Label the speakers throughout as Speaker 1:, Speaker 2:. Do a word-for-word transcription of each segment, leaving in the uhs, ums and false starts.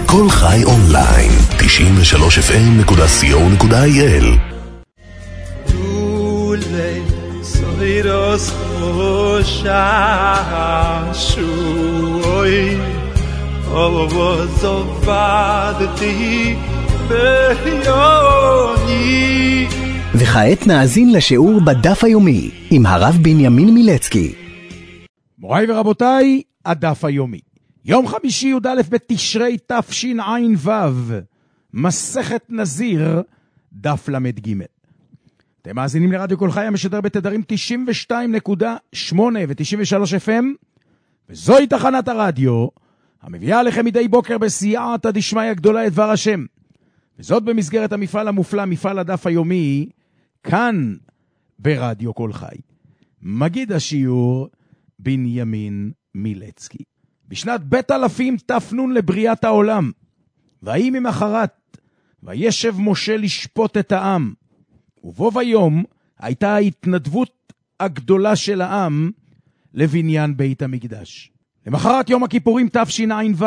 Speaker 1: כל חי אונליין, תשעים ושלוש אף אם נקודה סי או נקודה איי אל.
Speaker 2: Soiros Osashui Ovozovadti Beyoni.
Speaker 3: וכעת נאזין לשיעור בדף היומי עם הרב בנימין מילצקי.
Speaker 4: מוריי ורבותיי, הדף היומי. יום חמישי י"א בתשרי תשע"ו, מסכת נזיר, דף למד ג'. אתם מאזינים לרדיו כל חי המשדר בתדרים תשעים ושתיים נקודה שמונה ו-תשעים ושלוש אף אם, וזוהי תחנת הרדיו המביאה לכם מדי בוקר בסייעתא דשמיא הגדולה את דבר השם, וזאת במסגרת המפעל המופלא, מפעל הדף היומי, כאן ברדיו כל חי. מגיד השיעור בנימין מילצקי. בשנת בית אלפים תפנון לבריאת העולם, והיא ממחרת וישב משה לשפוט את העם, ובו ביום הייתה ההתנדבות הגדולה של העם לבניין בית המקדש. למחרת יום הכיפורים תשע"ו,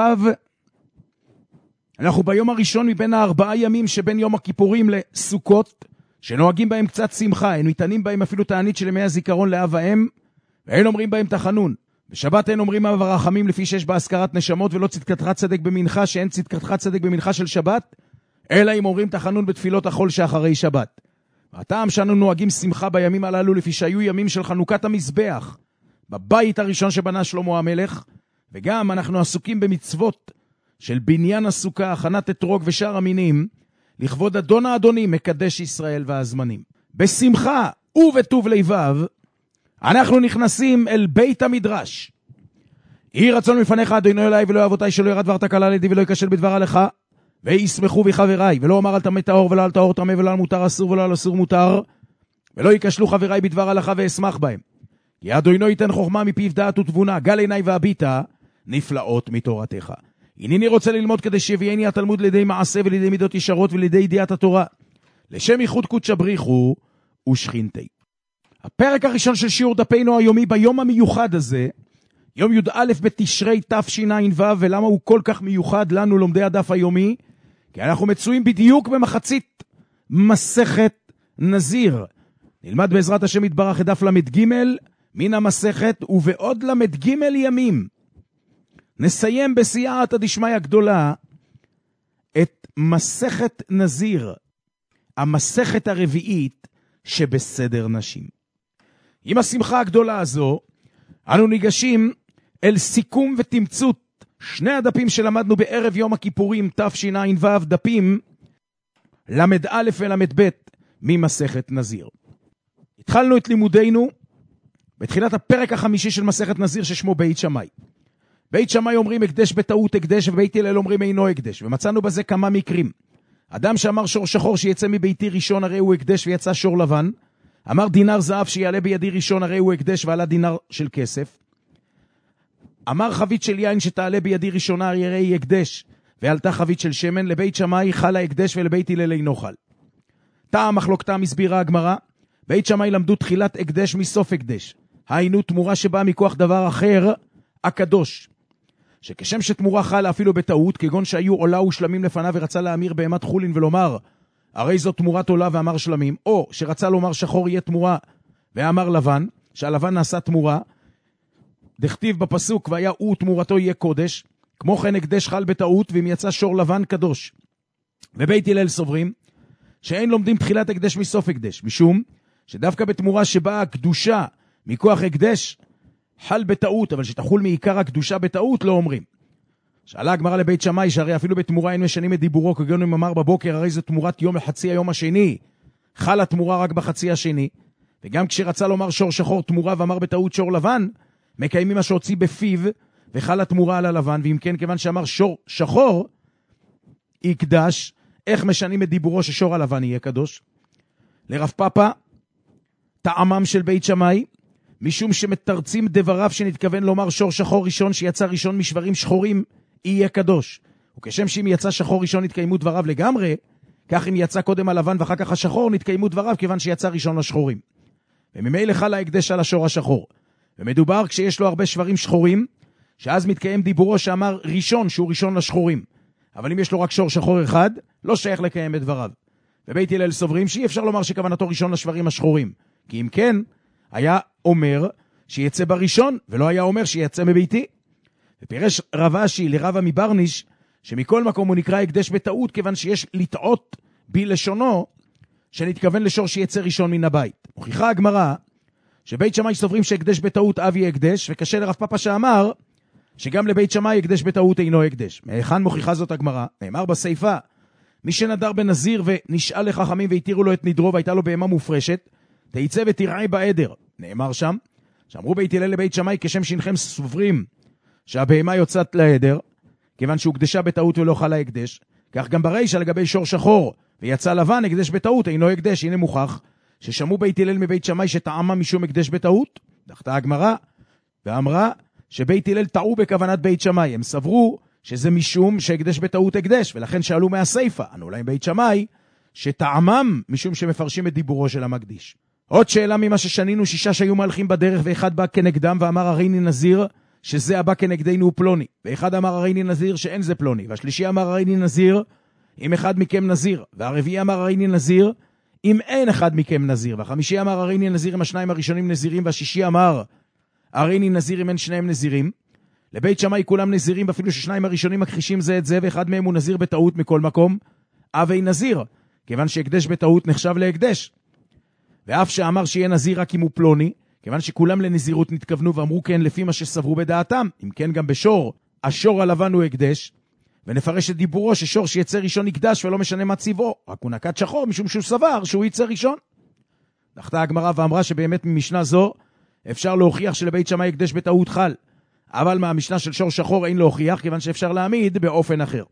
Speaker 4: אנחנו ביום הראשון מבין הארבעה ימים שבין יום הכיפורים לסוכות, שנוהגים בהם קצת שמחה, אין ניתנים בהם אפילו תענית של ימי הזיכרון לאב האם, ואין אומרים בהם תחנון. בשבת אין אומרים אב הרחמים לפי שיש בה הזכרת נשמות, ולא צדקתך צדק במנחה, שאין צדקתך צדק במנחה של שבת, אלא אם אומרים תחנון בתפילות החול שאחרי שבת. והטעם שאנו נוהגים שמחה בימים הללו לפי שהיו ימים של חנוכת המזבח בבית הראשון שבנה שלמה המלך, וגם אנחנו עסוקים במצוות של בניין הסוכה, הכנת אתרוג ושאר המינים, לכבוד אדון האדונים מקדש ישראל והזמנים. בשמחה ובטוב לבב אנחנו נכנסים אל בית המדרש. יהי רצון מפניך אדוני אליי ולא אבותיי, שלא ירד דבר תקלה לידי ולא יקשל בדבר עליך, וישמחו בי חבריי, ולא אומר על טמא טהור ולא על טהור טמא, ולא על מותר אסור ולא על אסור מותר, ולא יקשלו חבריי בדבר הלכה ואשמח בהם. כי אדוני ייתן חוכמה מפיו דעת ותבונה, גל עיניי והביטה נפלאות מתורתך. הנני רוצה ללמוד כדי שיביאני התלמוד לידי מעשה ולידי מידות ישרות ולידי ידיעת התורה, לשם ייחוד קודשא בריחו ושכינתי. הפרק הראשון של שיעור דפנו היומי ביום המיוחד הזה, יום י"א בתשרי תשע"ו, ולמה הוא כל כך מיוחד לנו לומדי הדף היומי? כי אנחנו מצויים בדיוק במחצית מסכת נזיר. נלמד בעזרת השם יתברך את דף למד ג' מן המסכת, ובעוד למד ג' ימים נסיים בסייעתא דשמיא הגדולה את מסכת נזיר, המסכת הרביעית שבסדר נשים. עם השמחה הגדולה הזו אנו ניגשים אל סיכום ותמצות שני הדפים שלמדנו בערב יום הכיפורים תשע"ו, דפים למד א' ולמד ב' ממסכת נזיר. התחלנו את לימודינו בתחילת הפרק החמישי של מסכת נזיר ששמו בית שמאי. בית שמאי אומרים הקדש בטעות הקדש, ובית הלל אומרים אינו הקדש, ומצאנו בזה כמה מקרים. אדם שאמר שור שחור שיצא מביתי ראשון הרי הוא הקדש ויצא שור לבן, אמר דינר זהב שיעלה בידי ראשון הרי הוא הקדש ועלה דינר של כסף, אמר חבית של יין שתעלה בידי ראשונה הרי היא הקדש ועלתה חבית של שמן, לבית שמאי חל ההקדש ולבית הלל אינו חל. טעם מחלוקתם הסבירה הגמרא, בית שמאי למדו תחילת הקדש מסוף הקדש, היינו תמורה שבאה מכוח דבר אחר הקדוש, שכשם שתמורה חלה אפילו בטעות, כגון שהיו עולה ושלמים לפניו ורצה להמיר בהמת חולין ולומר הרי זאת תמורת עולה ואמר שלמים, או שרצה לומר שחור יהיה תמורה ואמר לבן, שהלבן נעשה תמורה, דכתיב בפסוק והיה הוא תמורתו יהיה קודש, כמו כן הקדש חל בטעות ואם יצא שור לבן קדוש. ובית הלל סוברים שאין לומדים תחילת הקדש מסוף הקדש, משום שדווקא בתמורה שבאה הקדושה מכוח הקדש חל בטעות, אבל שתחול מעיקר הקדושה בטעות לא אומרים. שאלה הגמרא לבית שמאי שהרי אפילו בתמורה אין משנים את דיבורו, כגון אם אמר בבוקר הרי זו תמורת יום לחצי היום השני, חל התמורה רק בחצי השני, וגם כשרצה לומר שור שחור תמורה ואמר בטעות שור לבן, מקיימים מה שהוציא בפיו וחל התמורה על הלבן, ואם כן כיוון שאמר שור שחור יקדש, איך משנים את דיבורו ששור הלבן יהיה קדוש? לרב פאפה טעמם של בית שמאי, משום שמתרצים דבריו שנתכוון לומר שור שחור ראשון שיצא ראשון משברים שחורים יהיה קדוש, וכשם שאם יצא שחור ראשון נתקיימו דבריו לגמרי, כך אם יצא קודם הלבן ואחר כך השחור נתקיימו דבריו כיוון שיצא ראשון לשחורים, וממילא חל ההקדש על השור השחור. ומדובר כשיש לו הרבה שברים שחורים, שאז מתקיים דיבורו שאמר ראשון שהוא ראשון לשחורים, אבל אם יש לו רק שור שחור אחד, לא שייך לקיים את דבריו. ובית הלל סוברים שאי אפשר לומר שכוונתו ראשון לשברים השחורים, כי אם כן, היה אומר שיצא בראשון, ולא היה אומר שיצא מביתי. ופירש רב אשי לרבא מברניש, שמכל מקום הוא נקרא הקדש בטעות, כיוון שיש לטעות בלשונו, שנתכוון לשור שיצא ראשון מן הבית. מוכיחה הגמרא, שבית שמאי סוברים שהקדש בטעות אבי הקדש, וקשה לרב פאפא שאמר, שגם לבית שמאי הקדש בטעות אינו הקדש. מהיכן מוכיחה זאת הגמרא? נאמר בסייפה, מי שנדר בנזיר ונשאל לחכמים והתירו לו את נדרו, והייתה לו בהמה מופרשת, תיצא ותרעה בעדר. נאמר שם, שאמרו בית הלל לבית שמאי, כשם שינכם סוברים שהבהמה יוצאת לעדר, כיוון שהוקדשה בטעות ולא חלה הקדש, כך גם ברישא לגבי שור שחור ויצא לבן, הקדש בטעות אינו הקדש. הנה מוכח ששמעו בית הלל מבית שמאי שטעמה משום הקדש בטעות. דחתה הגמרא ואמרה שבית הלל טעו בכוונת בית שמאי, הם סברו שזה משום שהקדש בטעות הקדש, ולכן שאלו מהסייפה, ענו להם בית שמאי שטעמם משום שמפרשים את דיבורו של המקדיש. עוד שאלה ממה ששנינו, שישה שהיו מהלכים בדרך ואחד בא כנגדם ואמר הריני נזיר שזה הבא כנגדנו הוא פלוני, ואחד אמר הריני נזיר שאין זה פלוני, והשלישי אמר הריני נזיר אם אחד מכם נזיר, והרביעי אמר הריני נזיר אם אין אחד מכם נזיר, והחמישי אמר הריני נזיר אם השניים הראשונים נזירים, והשישי אמר הריני נזיר אם אין שניהם נזירים. לבית שמאי כולם נזירים, אפילו ששניים הראשונים מכחישים זה את זה, ואחד מהם הוא נזיר בטעות מכל מקום, אבי נזיר, כיוון שהקדש בטעות נחשב להקדש. ואף שאמר שיהיה נזיר רק אם הוא פלוני, כיוון שכולם לנזירות נתכוונו ואמרו כן לפי מה שסברו בדעתם. אם כן גם בשור, השור הלבן הוא הקדש, ונפרש את דיבורו ששור שיצא ראשון יקדש ולא משנה מה צבעו, רק הוא נקט שחור משום שהוא סבר שהוא יצא ראשון. דחתה הגמרא ואמרה שבאמת ממשנה זו אפשר להוכיח שלבית שמאי הקדש בטעות חל, אבל מהמשנה של שור שחור אין להוכיח, כיוון שאפשר להעמיד באופן אחר.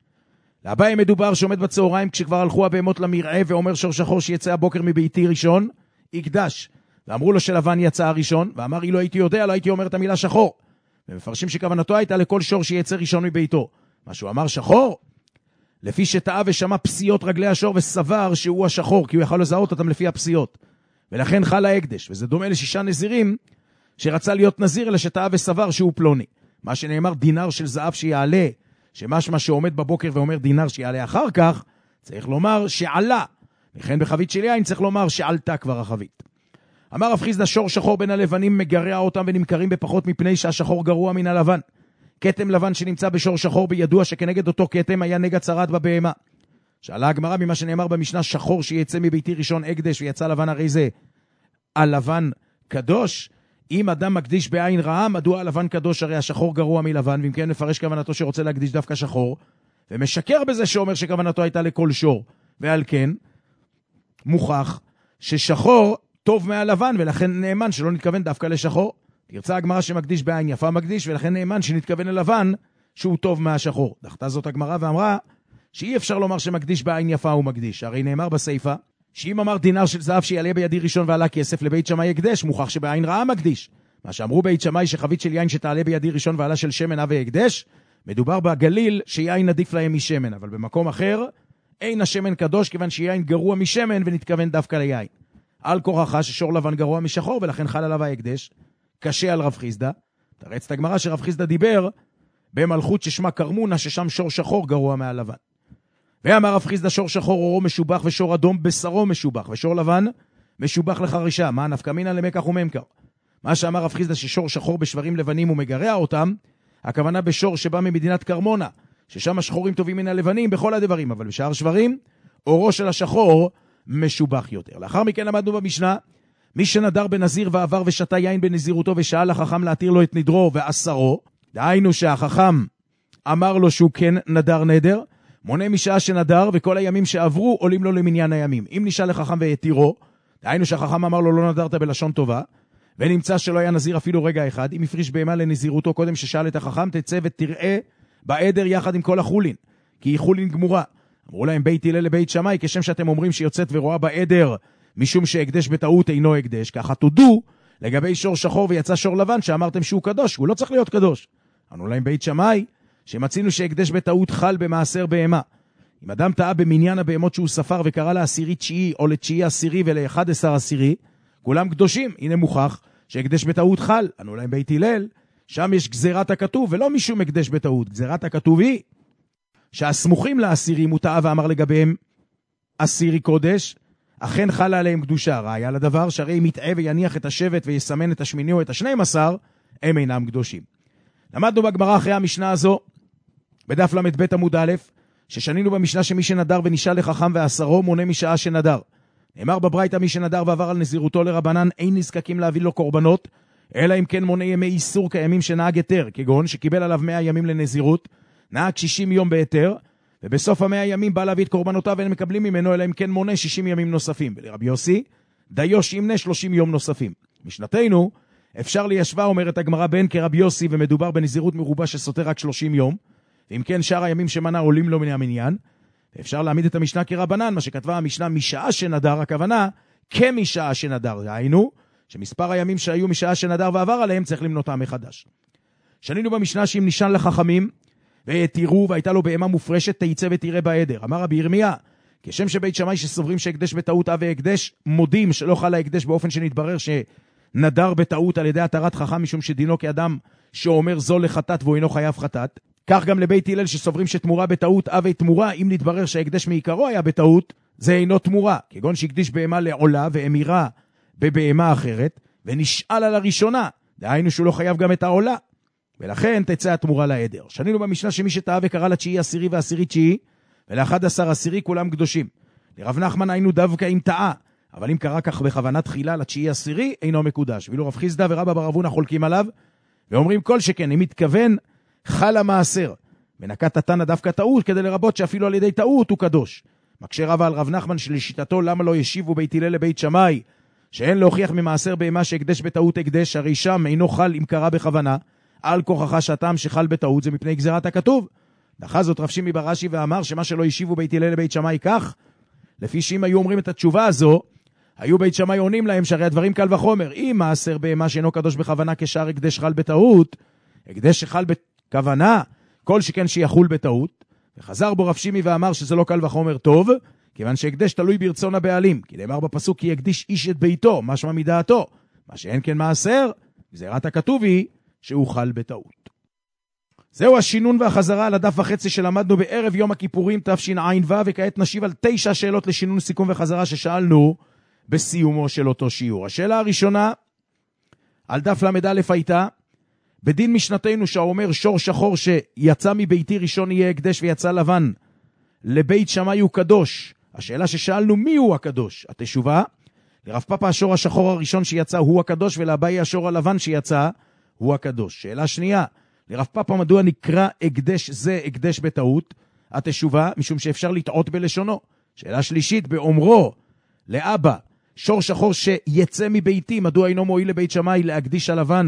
Speaker 4: לאביי מדובר שעומד בצהריים כשכבר הלכו הבהמות למרעה, ואומר שור שחור שיצא הבוקר מביתי ראשון יקדש, ואמרו לו שלבן יצא הראשון, ואמר אילו הייתי יודע לא הייתי אומר את המילה שחור, ומפרשים שכוונתו הייתה לכל שור שיצא ראשון מביתו. מה שהוא אמר שחור, לפי שטעה ושמע פסיעות רגלי השור וסבר שהוא השחור, כי הוא יכול לזהות אותם לפי הפסיעות, ולכן חל ההקדש. וזה דומה לשישה נזירים שרצה להיות נזיר, אלא שטעה וסבר שהוא פלוני. מה שנאמר דינר של זהב שיעלה, שמשמע שעומד בבוקר ואומר דינר שיעלה אחר כך, צריך לומר שעלה, לכן בחבית של יין צריך לומר שעלתה כבר החבית. אמר רב חיסדא שור שחור בין הלבנים מגרע אותם ונמכרים בפחות, מפני שהשחור גרוע מן הלבן. כתם לבן שנמצא בשור שחור בידוע שכנגד אותו כתם היה נגע צרת בבהמה. שאלה הגמרא ממה שנאמר במשנה שחור שיצא מביתי ראשון הקדש ויצא לבן, הרי זה הלבן קדוש. אם אדם מקדיש בעין רעה, מדוע הלבן קדוש? הרי השחור גרוע מלבן. ואם כן מפרש כוונתו שרוצה להקדיש דווקא שחור, ומשקר בזה שאומר שכוונתו הייתה לכל שור, ועל כן מוכח ששחור טוב מהלבן, ולכן נאמן שלא נתכוון דווקא לשחור. תרצה הגמרא שמקדיש בעין יפה מקדיש, ולכן נאמן שנתכוון ללבן שהוא טוב מהשחור. דחתה זאת הגמרא ואמרה שאי אפשר לומר שמקדיש בעין יפה הוא מקדיש, הרי נאמר בסייפה שאם אמר דינר של זהב שיעלה בידי ראשון ועלה כסף, לבית שמאי הקדש, מוכח שבעין רעה מקדיש. מה שאמרו בית שמאי שחבית של יין שתעלה בידי ראשון ועלה של שמן אבי הקדש, מדובר בגליל שיין עדיף להם משמן, אבל במקום אחר אין השמן קדוש, כיוון שיין גרוע משמן ונתכוון דווקא ליין. על כורחה ששור לבן גרוע משחור, ולכן חל עליו ההקדש. קשה על רב חיסדא. תרץ את הגמרא שרב חיסדא דיבר במלכות ששמה קרמונה, ששם שור שחור גרוע מהלבן. ואמר רב חיסדא שור שחור אורו משובח ושור אדום בשרו משובח, ושור לבן משובח לחרישה. מה נפקא מינה למקח וממכר? מה שאמר רב חיסדא ששור שחור בשברים לבנים ומגרע אותם, הכוונה בשור שבא ממדינת קרמונה, ששם השחורים טובים מן הלבנים בכל הדברים, אבל בשאר שברים אורו של השחור משובח יותר. לאחר מכן למדנו במשנה, מי שנדר בנזיר ועבר ושתה יין בנזירותו ושאל החכם להתיר לו את נדרו ועשרו, דהיינו שהחכם אמר לו שהוא כן נדר נדר, מונה משעה שנדר, וכל הימים שעברו עולים לו למניין הימים. אם נשאל לחכם והתירו, דהיינו שהחכם אמר לו לא נדרת בלשון טובה, ונמצא שלא היה נזיר אפילו רגע אחד, אם הפריש בהמה לנזירותו קודם ששאל את החכם, תצא ותראה בעדר יחד עם כל החולין, כי היא חולין גמורה. אמרו להם בית הלל לבית שמאי, כשם שאתם אומרים שיוצאת ורואה בעדר משום שהקדש בטעות אינו הקדש, ככה תודו לגבי שור שחור ויצא שור לבן שאמרתם שהוא קדוש, הוא לא צריך להיות קדוש. אמרו להם בית שמאי שמצינו שהקדש בטעות חל במעשר בהמה. אם אדם טעה במניין הבהמות שהוא ספר וקרא לעשירי תשיעי או לתשיעי עשירי ולאחד עשר עשירי, כולם קדושים. הנה מוכח שהקדש בטעות חל. אמרו להם בית הלל, שם יש גזירת הכתוב ולא משום הקדש בטעות. גזירת הכתוב היא שהסמוכים לאסירים הוא טעה ואמר לגביהם אסירי קודש, אכן חלה עליהם קדושה. ראיה לדבר שהרי אם יטעה ויניח את השבט ויסמן את השמיני או את השנים עשר, הם אינם קדושים. למדנו בגמרא אחרי המשנה הזו, בדף למד ב' עמוד א', ששנינו במשנה שמי שנדר ונשאל לחכם ועשרו מונה משעה שנדר. נאמר בברייתא מי שנדר ועבר על נזירותו לרבנן אין נזקקים להביא לו קורבנות, אלא אם כן מונה ימי איסור כימים שנהג היתר, כגון שקיבל עליו מאה ימים לנזירות, נהג שישים יום בהיתר, ובסוף המאה ימים בא להביא את קורבנותיו ואין מקבלים ממנו, אלא אם כן מונה שישים ימים נוספים. ולרבי יוסי, דיוש ימנה שלושים יום נוספים. משנתנו, אפשר לישבה, אומרת הגמרא, בין כרבי יוסי ומדובר בנזירות מרובה שסותר רק שלושים יום, ואם כן שאר הימים שמנה עולים לו מן המניין, אפשר להעמיד את המשנה כרבנן, מה שכתבה המשנה משעה שנדר, הכוונה כמשעה שנדר, ראינו שמספר הימים שהיו משעה שנדר ועבר עליהם צריך למנותם מחדש. שנינו במשנה שאם נשאל לחכמים ותראו והייתה לו בהמה מופרשת תייצא ותראה בעדר. אמר רבי ירמיה, כשם שבית שמאי שסוברים שהקדש בטעות אב והקדש, מודים שלא חל ההקדש באופן שנתברר שנדר בטעות על ידי התרת חכם משום שדינו כאדם שאומר זו לחטאת והוא אינו חייב חטאת. כך גם לבית הלל שסוברים שתמורה בטעות אב תמורה, אם נתברר שההקדש מעיקרו היה בטעות, זה אינו תמורה, כגון שהקדיש בהמה לעולה ואמירה בבהמה אחרת, ונשאל על הראשונה, דהיינו שהוא לא חייב גם את העולה, ולכן תצא התמורה לעדר. שנינו במשנה שמי שטעה וקרא לתשיעי עשירי ועשירי תשיעי, ולאחד עשר עשירי כולם קדושים. לרב נחמן היינו דווקא אם טעה, אבל אם קרא כך בכוונה תחילה לתשיעי עשירי, אינו מקודש. ואילו רב חיסדא ורבא בר אבונה חולקים עליו, ואומרים כל שכן, אם מתכוון חל המעשר, ונקט התנא דווקא טעות, כדי לרבות שאפילו על ידי טעות הוא קדוש. מקשה רבא על רב נחמן שלשיטתו למה לא ישיבו בית הלל לבית שמאי, שאין להוכיח ממעשר בהמה שהקדש בטעות הקדש, הרי שם אינו חל אם קרא בכוונה, על כוחך שהטעם שחל בטעות זה מפני גזירת הכתוב. דחה זאת רב שימי בר אשי ואמר שמה שלא ישיבו בית הלל לבית שמאי כך, לפי שאם היו אומרים את התשובה הזו, היו בית שמאי עונים להם שהרי הדברים קל וחומר, אם מעשר בהמה שאינו קדוש בכוונה כשאר הקדש חל בטעות, הקדש שחל בכוונה, כל שכן שיחול בטעות, וחזר בו רב שימי ואמר שזה לא קל וחומר טוב, כיוון שהקדש תלוי ברצון הבעלים, כי נאמר בפסוק כי יקדיש איש את ביתו, משמע מדעתו, מה שאין כן מעשר, גזירת הכתוב היא שהוא חל בטעות. זהו השינון והחזרה על הדף וחצי שלמדנו בערב יום הכיפורים תשע"ו, וכעת נשיב על תשע שאלות לשינון סיכום וחזרה ששאלנו בסיומו של אותו שיעור. השאלה הראשונה על דף למד א' הייתה, בדין משנתנו שאומר שור שחור שיצא מביתי ראשון יהיה הקדש ויצא לבן לבית שמאי הוא קדוש. השאלה ששאלנו מי הוא הקדוש? התשובה, לרב פאפא השור השחור הראשון שיצא הוא הקדוש, ולאביי השור הלבן שיצא הוא הקדוש. שאלה שנייה, לרב פאפא מדוע נקרא הקדש זה הקדש בטעות? התשובה, משום שאפשר לטעות בלשונו. שאלה שלישית, באומרו לאבא שור שחור שיצא מביתי, מדוע אינו מועיל לבית שמאי להקדיש הלבן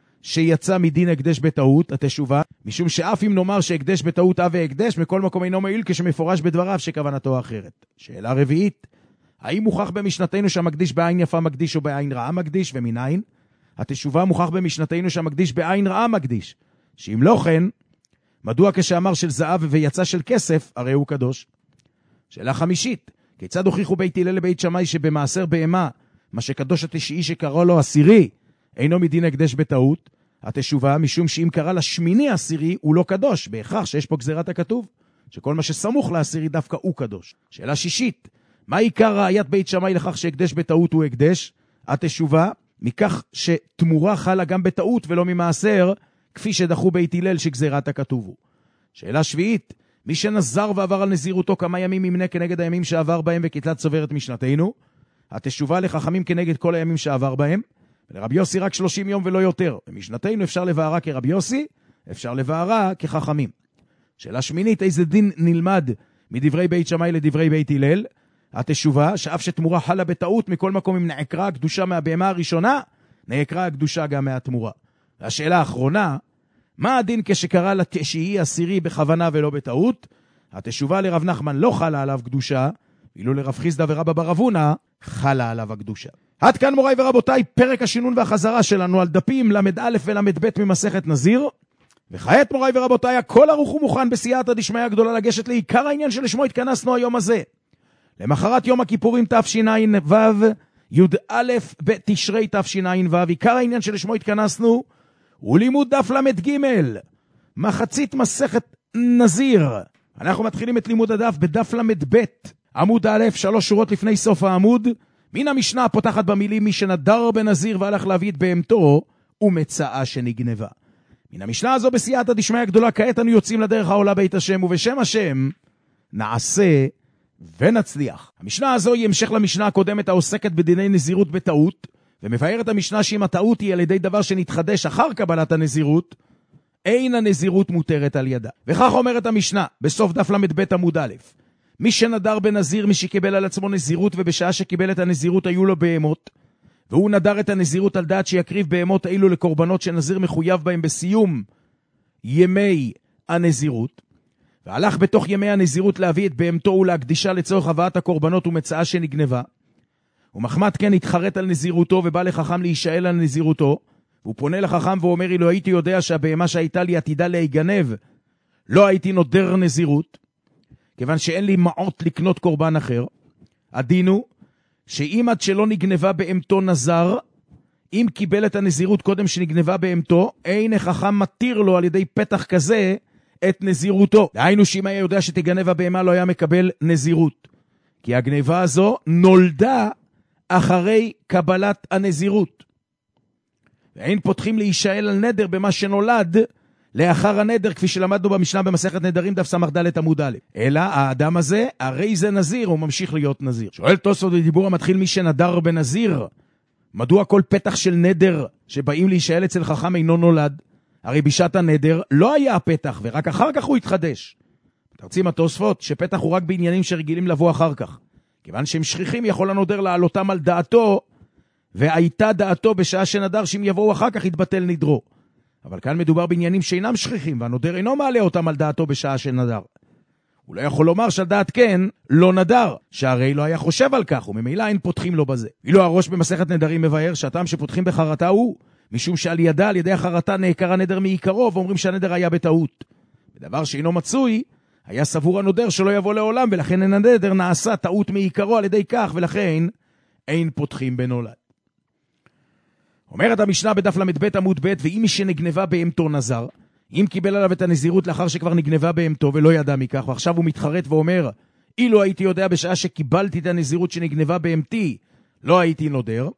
Speaker 4: שיצא מדין הקדש בטעות? התשובה, משום שאף אם נאמר שהקדש בטעות אב והקדש, מכל מקום אינו מועיל כשמפורש בדבריו שכוונתו אחרת. שאלה רביעית, האם מוכח במשנתנו שהמקדיש בעין יפה מקדיש או בעין רעה מקדיש, ומניין? התשובה, מוכח במשנתנו שהמקדיש בעין רעה מקדיש, שאם לא כן, מדוע כשאמר של זהב ויצא של כסף, הרי הוא קדוש? שאלה חמישית, כיצד הוכיחו בית הלל לבית שמאי שבמעשר בהמה, מה שקדוש התשיעי שקרא לו עשירי, אינו מדין הקדש בטעות? התשובה, משום שאם קרא לשמיני עשירי, הוא לא קדוש, בהכרח שיש פה גזירת הכתוב, שכל מה שסמוך לעשירי דווקא הוא קדוש. שאלה שישית, מה עיקר ראיית בית שמאי לכך שהקדש בטעות הוא הקדש? התשובה, מכך שתמורה חלה גם בטעות ולא ממעשר, כפי שדחו בית הלל שגזירת הכתוב הוא. שאלה שביעית, מי שנזר ועבר על נזירותו כמה ימים ימנה כנגד הימים שעבר בהם וכתלת סוברת משנתנו? התשובה, לחכמים כנגד כל הימים שעבר בהם, ולרבי יוסי רק שלושים יום ולא יותר. במשנתנו אפשר לבארה כרבי יוסי, אפשר לבארה כחכמים. שאלה שמינית, איזה דין נלמד מדברי בית שמאי לדברי בית הלל? התשובה, שאף שתמורה חלה בטעות, מכל מקום אם נעקרה הקדושה מהבהמה הראשונה, נעקרה הקדושה גם מהתמורה. והשאלה האחרונה, מה הדין כשקרא לתשיעי עשירי בכוונה ולא בטעות? התשובה, לרב נחמן לא חלה עליו קדושה, ואילו לרב חיסדא ורבא בר אבונה חלה עליו הקדושה. עד כאן מוריי ורבותיי, פרק השינון והחזרה שלנו על דפים למד א' ולמד ב' ממסכת נזיר. וכעת מוריי ורבותיי, הכל ערוך ומוכן בסייעתא דשמיא הגדולה לגשת לעיקר העניין שלשמו התכנסנו היום הזה. למחרת יום הכיפורים תשע"ו, י"א בתשרי תשע"ו, עיקר העניין שלשמו התכנסנו הוא לימוד דף למד ג', מחצית מסכת נזיר. אנחנו מתחילים את לימוד הדף בדף למד ב', עמוד א', שלוש שורות לפני סוף העמוד, מן המשנה הפותחת במילים מי שנדר בנזיר והלך להביא את בהמתו ומצאה שנגנבה. מן המשנה הזו בסייעתא דשמיא גדולה, כעת אנו יוצאים לדרך העולה בית השם, ובשם השם נעשה ונצליח. המשנה הזו היא המשך למשנה הקודמת העוסקת בדיני נזירות בטעות, ומבאר את המשנה שאם הטעות היא על ידי דבר שנתחדש אחר קבלת הנזירות, אין הנזירות מותרת על ידה. וכך אומרת המשנה בסוף דף למד ב' עמוד א', מי שנדר בנזיר, מי שקיבל על עצמו נזירות ובשעה שקיבל את הנזירות היו לו בהמות, והוא נדר את הנזירות על דעת שיקריב בהמות אילו לקורבנות שנזיר מחויב בהם בסיום ימי הנזירות, והלך בתוך ימי הנזירות להביא את בהמתו ולהקדישה לצורך הבאת הקורבנות ומצאה שנגנבה, ומחמת כן התחרט על נזירותו ובא לחכם להישאל על נזירותו, והוא פונה לחכם ואומר, אילו הייתי יודע שהבהמה שהייתה לי עתידה להיגנב, לא הייתי נודר נזירות, כיוון שאין לי מעות לקנות קורבן אחר. הדין הוא שאם עד שלא נגנבה בהמתו נזר, אם קיבל את הנזירות קודם שנגנבה בהמתו, אין החכם מתיר לו על ידי פתח כזה את נזירותו. דהיינו שאם היה יודע שתגנב הבהמה לא היה מקבל נזירות, כי הגניבה הזו נולדה אחרי קבלת הנזירות. ואין פותחים להישאל על נדר במה שנולד לאחר הנדר, כפי שלמדנו במשנה במסכת נדרים דף סמ"ד עמוד א'. אלא האדם הזה, הרי זה נזיר, הוא ממשיך להיות נזיר. שואל תוספות בדיבור המתחיל מי שנדר בנזיר, מדוע כל פתח של נדר שבאים להישאל אצל חכם אינו נולד? הרי בשעת הנדר לא היה הפתח, ורק אחר כך הוא התחדש. תרצים התוספות שפתח הוא רק בעניינים שרגילים לבוא אחר כך. כיוון שהם שכיחים יכול הנודר לעלותם על דעתו, והייתה דעתו בשעה שנדר שאם יבואו אחר כך יתבטל נדרו. אבל כאן מדובר בעניינים שאינם שכיחים, והנודר אינו מעלה אותם על דעתו בשעה שנדר. הוא לא יכול לומר שעל דעת כן לא נדר, שהרי לא היה חושב על כך, וממילא אין פותחים לו בזה. אילו הראש במסכת נדרים מבאר שהטעם שפותחים בחרטה הוא, משום שעל ידה, על ידי החרטה נעקר הנדר מעיקרו, ואומרים שהנדר היה בטעות. בדבר שאינו מצוי, היה סבור הנודר שלא יבוא לעולם, ולכן אין הנדר נעשה טעות מעיקרו על ידי כך, ולכן אין פותחים בנולד. אומרת המשנה בדף למד ב' עמוד ב', ואם מי שנגנבה בהמתו נזר, אם קיבל עליו את הנזירות לאחר שכבר נגנבה בהמתו ולא ידע מכך, ועכשיו הוא מתחרט ואומר, אילו הייתי יודע בשעה שקיבלתי את הנזירות שנגנבה בהמתי, לא הייתי נודר,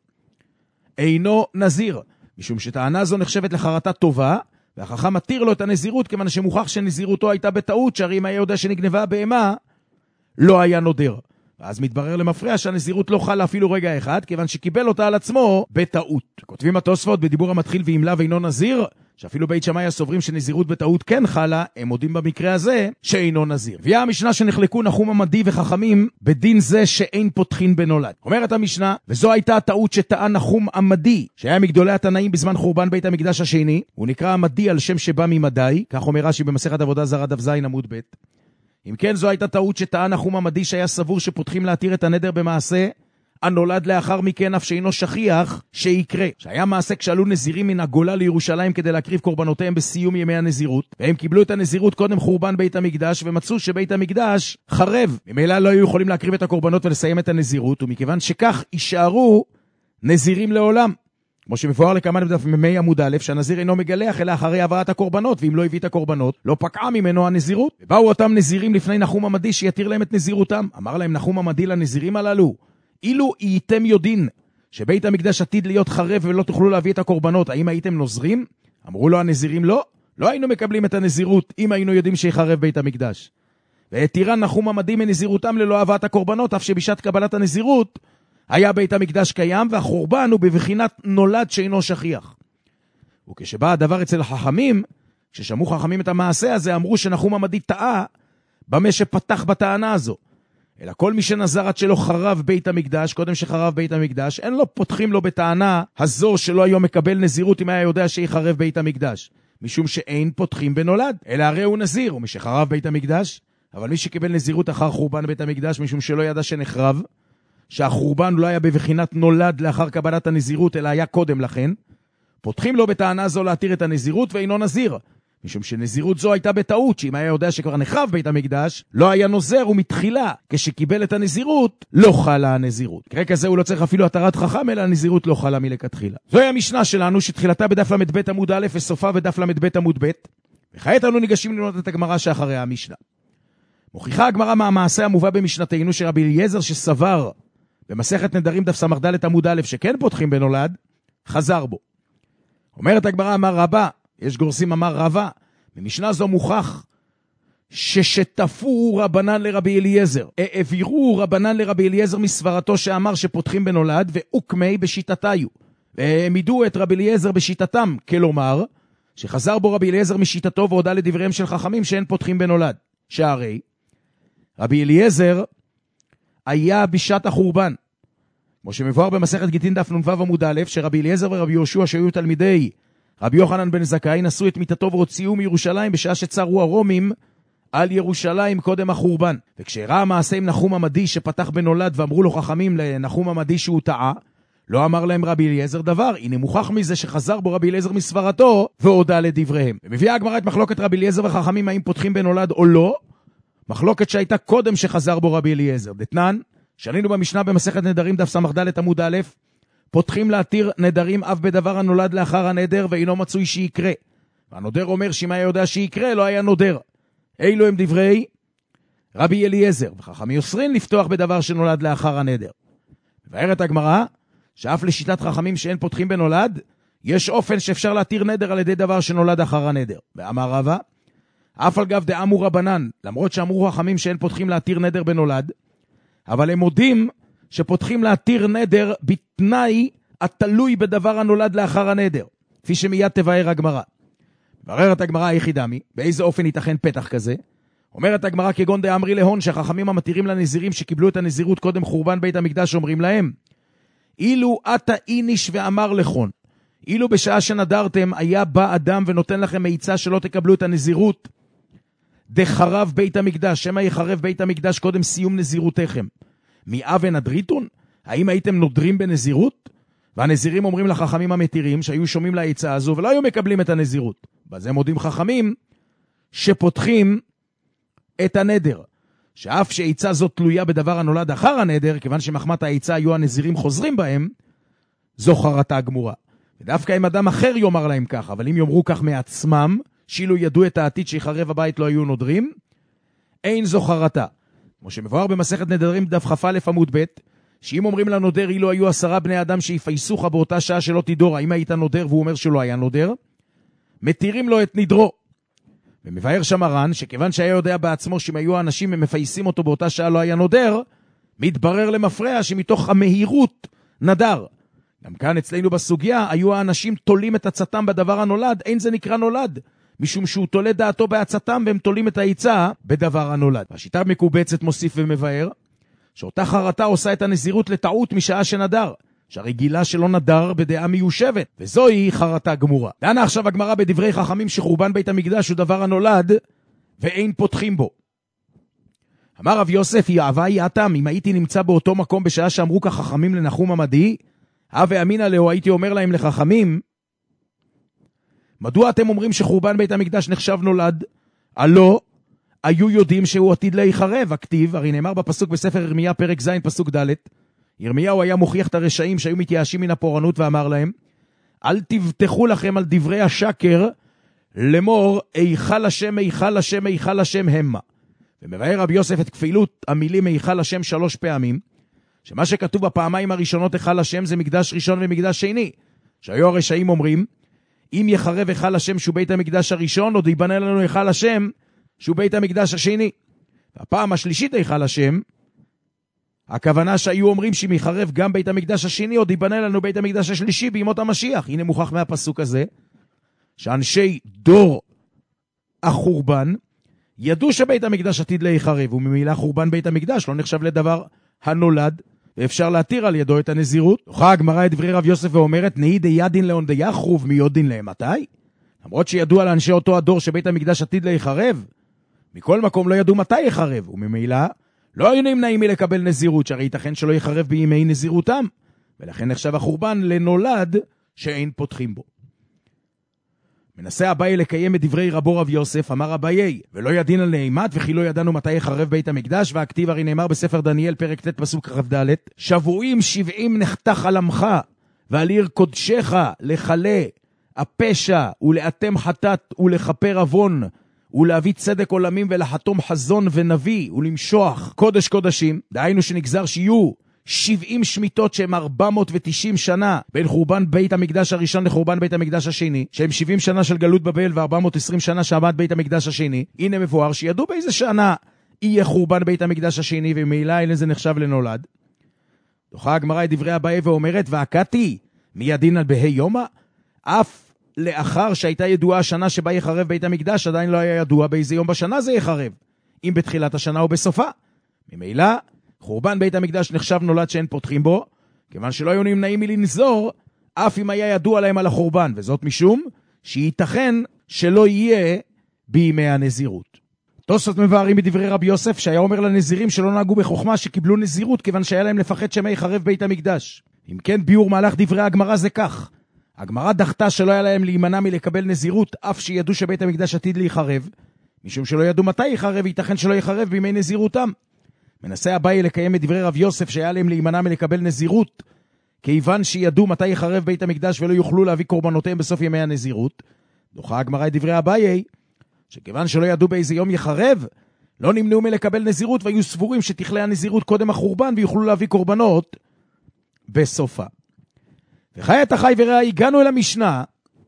Speaker 4: אינו נזיר, משום שטענה זו נחשבת לחרטה טובה, והחכם מתיר לו את הנזירות, כיוון שמוכח שנזירותו הייתה בטעות, שהרי אם היה יודע שנגנבה בהמה, לא היה נודר. ואז מתברר למפרע שהנזירות לא חלה אפילו רגע אחד, כיוון שקיבל אותה על עצמו בטעות. כותבים התוספות בדיבור המתחיל ואם לאו אינו נזיר, שאפילו בית שמאי הסוברים שנזירות בטעות כן חלה, הם מודים במקרה הזה שאינו נזיר. ויהיה המשנה שנחלקו נחום עמדי וחכמים בדין זה שאין פותחין בנולד. אומרת המשנה, וזו הייתה הטעות שטען נחום עמדי, שהיה מגדולי התנאים בזמן חורבן בית המקדש השני, הוא נקרא עמדי על שם שבא ממדי, כך אומר רש"י במסכת עבודה זרה דף ז עמוד ב'. אם כן, זו הייתה טעות שטען נחום עמדי שהיה סבור שפותחים להתיר את הנדר במעשה הנולד לאחר מכן אף שאינו שכיח שיקרה. שהיה מעשה כשעלו נזירים מן הגולה לירושלים כדי להקריב קורבנותיהם בסיום ימי הנזירות, והם קיבלו את הנזירות קודם חורבן בית המקדש ומצאו שבית המקדש חרב. ממילא לא היו יכולים להקריב את הקורבנות ולסיים את הנזירות, ומכיוון שכך יישארו נזירים לעולם. כמו שמבואר לכמה בדף ממי עמוד א', שהנזיר אינו מגלח אלא אחרי הבאת הקורבנות, ואם לא הביא את הקורבנות, לא פקעה ממנו הנזירות. ובאו אותם נזירים לפני נחום עמדי שיתיר להם את נזירותם. אמר להם נחום עמדי לנזירים הללו, אילו הייתם יודעים שבית המקדש עתיד להיות חרב ולא תוכלו להביא את הקורבנות, האם הייתם נוזרים? אמרו לו הנזירים, לא, לא היינו מקבלים את הנזירות אם היינו יודעים שיחרב בית המקדש. והתירה נחום עמדי מנזירותם ללא הבאת הקורבנות, אף שבשעת קבלת הנזירות היה בית המקדש קיים, והחורבן הוא בבחינת נולד שאינו שכיח. וכשבא הדבר אצל החכמים, כששמעו חכמים את המעשה הזה, אמרו שנחום עמדי טעה במה שפתח בטענה הזו. אלא כל מי שנזר עד שלא חרב בית המקדש, קודם שחרב בית המקדש, אין לו פותחים לו בטענה הזו שלא היום מקבל נזירות אם היה יודע שיחרב בית המקדש. משום שאין פותחים בנולד, אלא הרי הוא נזיר, ומי שחרב בית המקדש, אבל מי שקיבל נזירות אחר חורבן בית המקדש, משום שלא ידע שנחרב, שהחורבן לא היה בבחינת נולד לאחר קבלת הנזירות, אלא היה קודם לכן, פותחים לו בטענה זו להתיר את הנזירות ואינו נזיר, משום שנזירות זו הייתה בטעות, שאם היה יודע שכבר נחרב בית המקדש, לא היה נוזר ומתחילה, כשקיבל את הנזירות, לא חלה הנזירות. כרי כזה הוא לא צריך אפילו התרת חכם, אלא הנזירות לא חלה מלכתחילה. זוהי המשנה שלנו, שתחילתה בדף למד ב' עמוד א' וסופה בדף למד ב' עמוד ב', וכעת אנו ניגשים ללמוד את הגמרא שאחריה המשנה. מוכיחה הגמרא מהמעשה המובא במשנתנו שרבי אליעזר שסבר במסכת נדרים דף סמ"ד עמוד א' שכן פותחים בנולד, חזר בו. אומרת הגמרא אמר רבה, יש גורסים אמר רבה, במשנה זו מוכח ששטפו רבנן לרבי אליעזר, העבירו רבנן לרבי אליעזר מסברתו שאמר שפותחים בנולד, ואוקמי בשיטתיו, והעמידו את רבי אליעזר בשיטתם, כלומר, שחזר בו רבי אליעזר משיטתו והודע לדבריהם של חכמים שאין פותחים בנולד. שהרי רבי אליעזר היה בשעת החורבן, כמו שמבואר במסכת גיטין דף נ"ו עמוד א', שרבי אליעזר ורבי יהושע שהיו תלמידי רבי יוחנן בן זכאי נשאו את מיטתו והוציאו מירושלים בשעה שצרו הרומים על ירושלים קודם החורבן. וכשראה המעשה עם נחום עמדי שפתח בנולד ואמרו לו חכמים לנחום עמדי שהוא טעה, לא אמר להם רבי אליעזר דבר. הנה מוכח מזה שחזר בו רבי אליעזר מסברתו והודע לדבריהם. ומביאה הגמרא את מחלוקת רבי אליעזר וחכמים האם פותחים בנולד או לא, מחלוקת שהייתה קודם שחזר בו רבי אליעזר. דתנן, שנינו במשנה במסכת נדרים דף סמ"ד עמוד א', פותחים להתיר נדרים אף בדבר הנולד לאחר הנדר ואינו מצוי שיקרה. והנודר אומר שאם היה יודע שיקרה לא היה נודר. אילו הם דברי רבי אליעזר, וחכמי אוסרים לפתוח בדבר שנולד לאחר הנדר. מבארת הגמרא שאף לשיטת חכמים שאין פותחים בנולד, יש אופן שאפשר להתיר נדר על ידי דבר שנולד אחר הנדר. ואמר רבא, אף על גב דאמרו רבנן, למרות שאמרו חכמים שאין פותחים להתיר נדר בנולד, אבל הם מודים שפותחים להתיר נדר בתנאי התלוי בדבר הנולד לאחר הנדר, כפי שמיד תבאר הגמרא. בררת הגמרא היחידמי, באיזה אופן ייתכן פתח כזה? אומרת הגמרא כגון דאמרי להון, שהחכמים המתירים לנזירים שקיבלו את הנזירות קודם חורבן בית המקדש אומרים להם, אילו אתה איניש ואמר לכון, אילו בשעה שנדרתם היה בא אדם ונותן לכם מעיצה שלא תקבלו את הנזירות, דחרב בית המקדש, שמה יחרב בית המקדש קודם סיום נזירותיכם. מאבן הדריתון? האם הייתם נודרים בנזירות? והנזירים אומרים לחכמים המתירים שהיו שומעים לעיצה הזו ולא היו מקבלים את הנזירות. בזה מודים חכמים שפותחים את הנדר, שאף שעיצה זאת תלויה בדבר הנולד אחר הנדר, כיוון שמחמת העיצה היו הנזירים חוזרים בהם, זו חרטה גמורה. ודווקא אם אדם אחר יאמר להם כך, אבל אם יאמרו כך מעצמם, שאילו ידעו את העתיד שיחרב הבית לא היו נודרים, אין זו חרטה. כמו שמבואר במסכת נדרים דף כ"א עמוד ב', שאם אומרים לנודר אילו היו עשרה בני אדם שיפייסוך באותה שעה שלא תדור, האם היית נודר והוא אומר שלא היה נודר, מתירים לו את נדרו. ומבאר שמרן שכיוון שהיה יודע בעצמו שאם היו האנשים ומפייסים אותו באותה שעה לא היה נודר, מתברר למפרע שמתוך המהירות נדר. גם כאן אצלנו בסוגיה היו האנשים תולים את עצתם בדבר הנולד, אין זה נקרא נולד, משום שהוא תולה דעתו בעצתם והם תולים את העיצה בדבר הנולד. השיטה מקובצת מוסיף ומבאר שאותה חרטה עושה את הנזירות לטעות משעה שנדר, שהרגילה שלא נדר בדעה מיושבת, וזוהי חרטה גמורה. דנה עכשיו הגמרא בדברי חכמים שחורבן בית המקדש הוא דבר הנולד ואין פותחים בו. אמר רב יוסף, יאהבה יעתם, אם הייתי נמצא באותו מקום בשעה שאמרו כך חכמים לנחום עמדי, הווה אמינא לו, הייתי אומר להם לחכמים, מדוע אתם אומרים שחורבן בית המקדש נחשב נולד? הלא, היו יודעים שהוא עתיד להיחרב, הכתיב, הרי נאמר בפסוק בספר ירמיה פרק ז' פסוק ד', ירמיהו היה מוכיח את הרשעים שהיו מתייאשים מן הפורענות ואמר להם, אל תבטחו לכם על דברי השקר, לאמור, איכל השם, איכל השם, איכל השם המה. ומבאר רבי יוסף את כפילות המילים איכל השם שלוש פעמים, שמה שכתוב בפעמיים הראשונות איכל השם זה מקדש ראשון ומקדש שני, שהיו הרשעים אומרים, אם יחרב איכל השם שהוא בית המקדש הראשון, עוד ייבנה לנו איכל השם שהוא בית המקדש השני. והפעם השלישית איכל השם, הכוונה שהיו אומרים שאם יחרב גם בית המקדש השני, עוד ייבנה לנו בית המקדש השלישי בימות המשיח. הנה מוכח מהפסוק הזה, שאנשי דור החורבן ידעו שבית המקדש עתיד להיחרב, וממילא חורבן בית המקדש לא נחשב לדבר הנולד, ואפשר להתיר על ידו את הנזירות. נוחה הגמרא את דברי רב יוסף ואומרת, נהי דידין לאון דיחרוב מיודין להם. מתי? למרות שידוע לאנשי אותו הדור שבית המקדש עתיד להיחרב, מכל מקום לא ידעו מתי יחרב, וממילא לא היו נמנעים מלקבל נזירות, שהרי ייתכן שלא יחרב בימי נזירותם, ולכן נחשב החורבן לנולד שאין פותחים בו. מנסה אביי לקיים את דברי רבו רב יוסף, אמר אביי, ולא ידין על נעימת, וכי לא ידענו מתי יחרב בית המקדש, והכתיב הרי נאמר בספר דניאל פרק ט' פסוק כ"ד, שבועים שבעים נחתך על עמך, ועל עיר קודשך לחלה הפשע ולאתם חטאת ולכפר עוון ולהביא צדק עולמים ולחתום חזון ונביא ולמשוח קודש קודשים, דהיינו שנגזר שיהיו שבעים שמיטות שהם ארבע מאות ותשעים שנה בין חורבן בית המקדש הראשון לחורבן בית המקדש השני, שהם שבעים שנה של גלות בבל ו-ארבע מאות ועשרים שנה שעמד בית המקדש השני. הנה מבואר שידעו באיזה שנה יהיה חורבן בית המקדש השני, וממילא אין זה נחשב לנולד. דוחה הגמרא את דברי אביי ואומרת, והקתי מידין על בהי יומא, אף לאחר שהייתה ידועה השנה שבה יחרב בית המקדש, עדיין לא היה ידוע באיזה יום בשנה זה יחרב, אם בתחילת השנה או בסופה. ממילא חורבן בית המקדש נחשב נולד שאין פותחים בו, כיוון שלא היו נמנעים מלנזור, אף אם היה ידוע להם על החורבן, וזאת משום שייתכן שלא יהיה בימי הנזירות. תוספות מבארים בדברי רבי יוסף שהיה אומר לנזירים שלא נהגו בחוכמה שקיבלו נזירות, כיוון שהיה להם לפחד שמא יחרב בית המקדש. אם כן, ביור מהלך דברי הגמרא זה כך: הגמרא דחתה שלא היה להם להימנע מלקבל נזירות, אף שידעו שבית המקדש עתיד להיחרב, משום שלא ידעו מתי יחרב, ייתכן שלא יחרב בימי נזירותם. מנסה אביי לקיים את דברי רב יוסף שהיה להם להימנע מלקבל נזירות, כיוון שידעו מתי יחרב בית המקדש ולא יוכלו להביא קורבנותיהם בסוף ימי הנזירות. דוחה הגמרא את דברי אביי שכיוון שלא ידעו באיזה יום יחרב, לא נמנעו מלקבל נזירות, והיו סבורים שתכלה הנזירות קודם החורבן ויוכלו להביא קורבנות בסופה. וחיית החי וראה, הגענו אל המשנה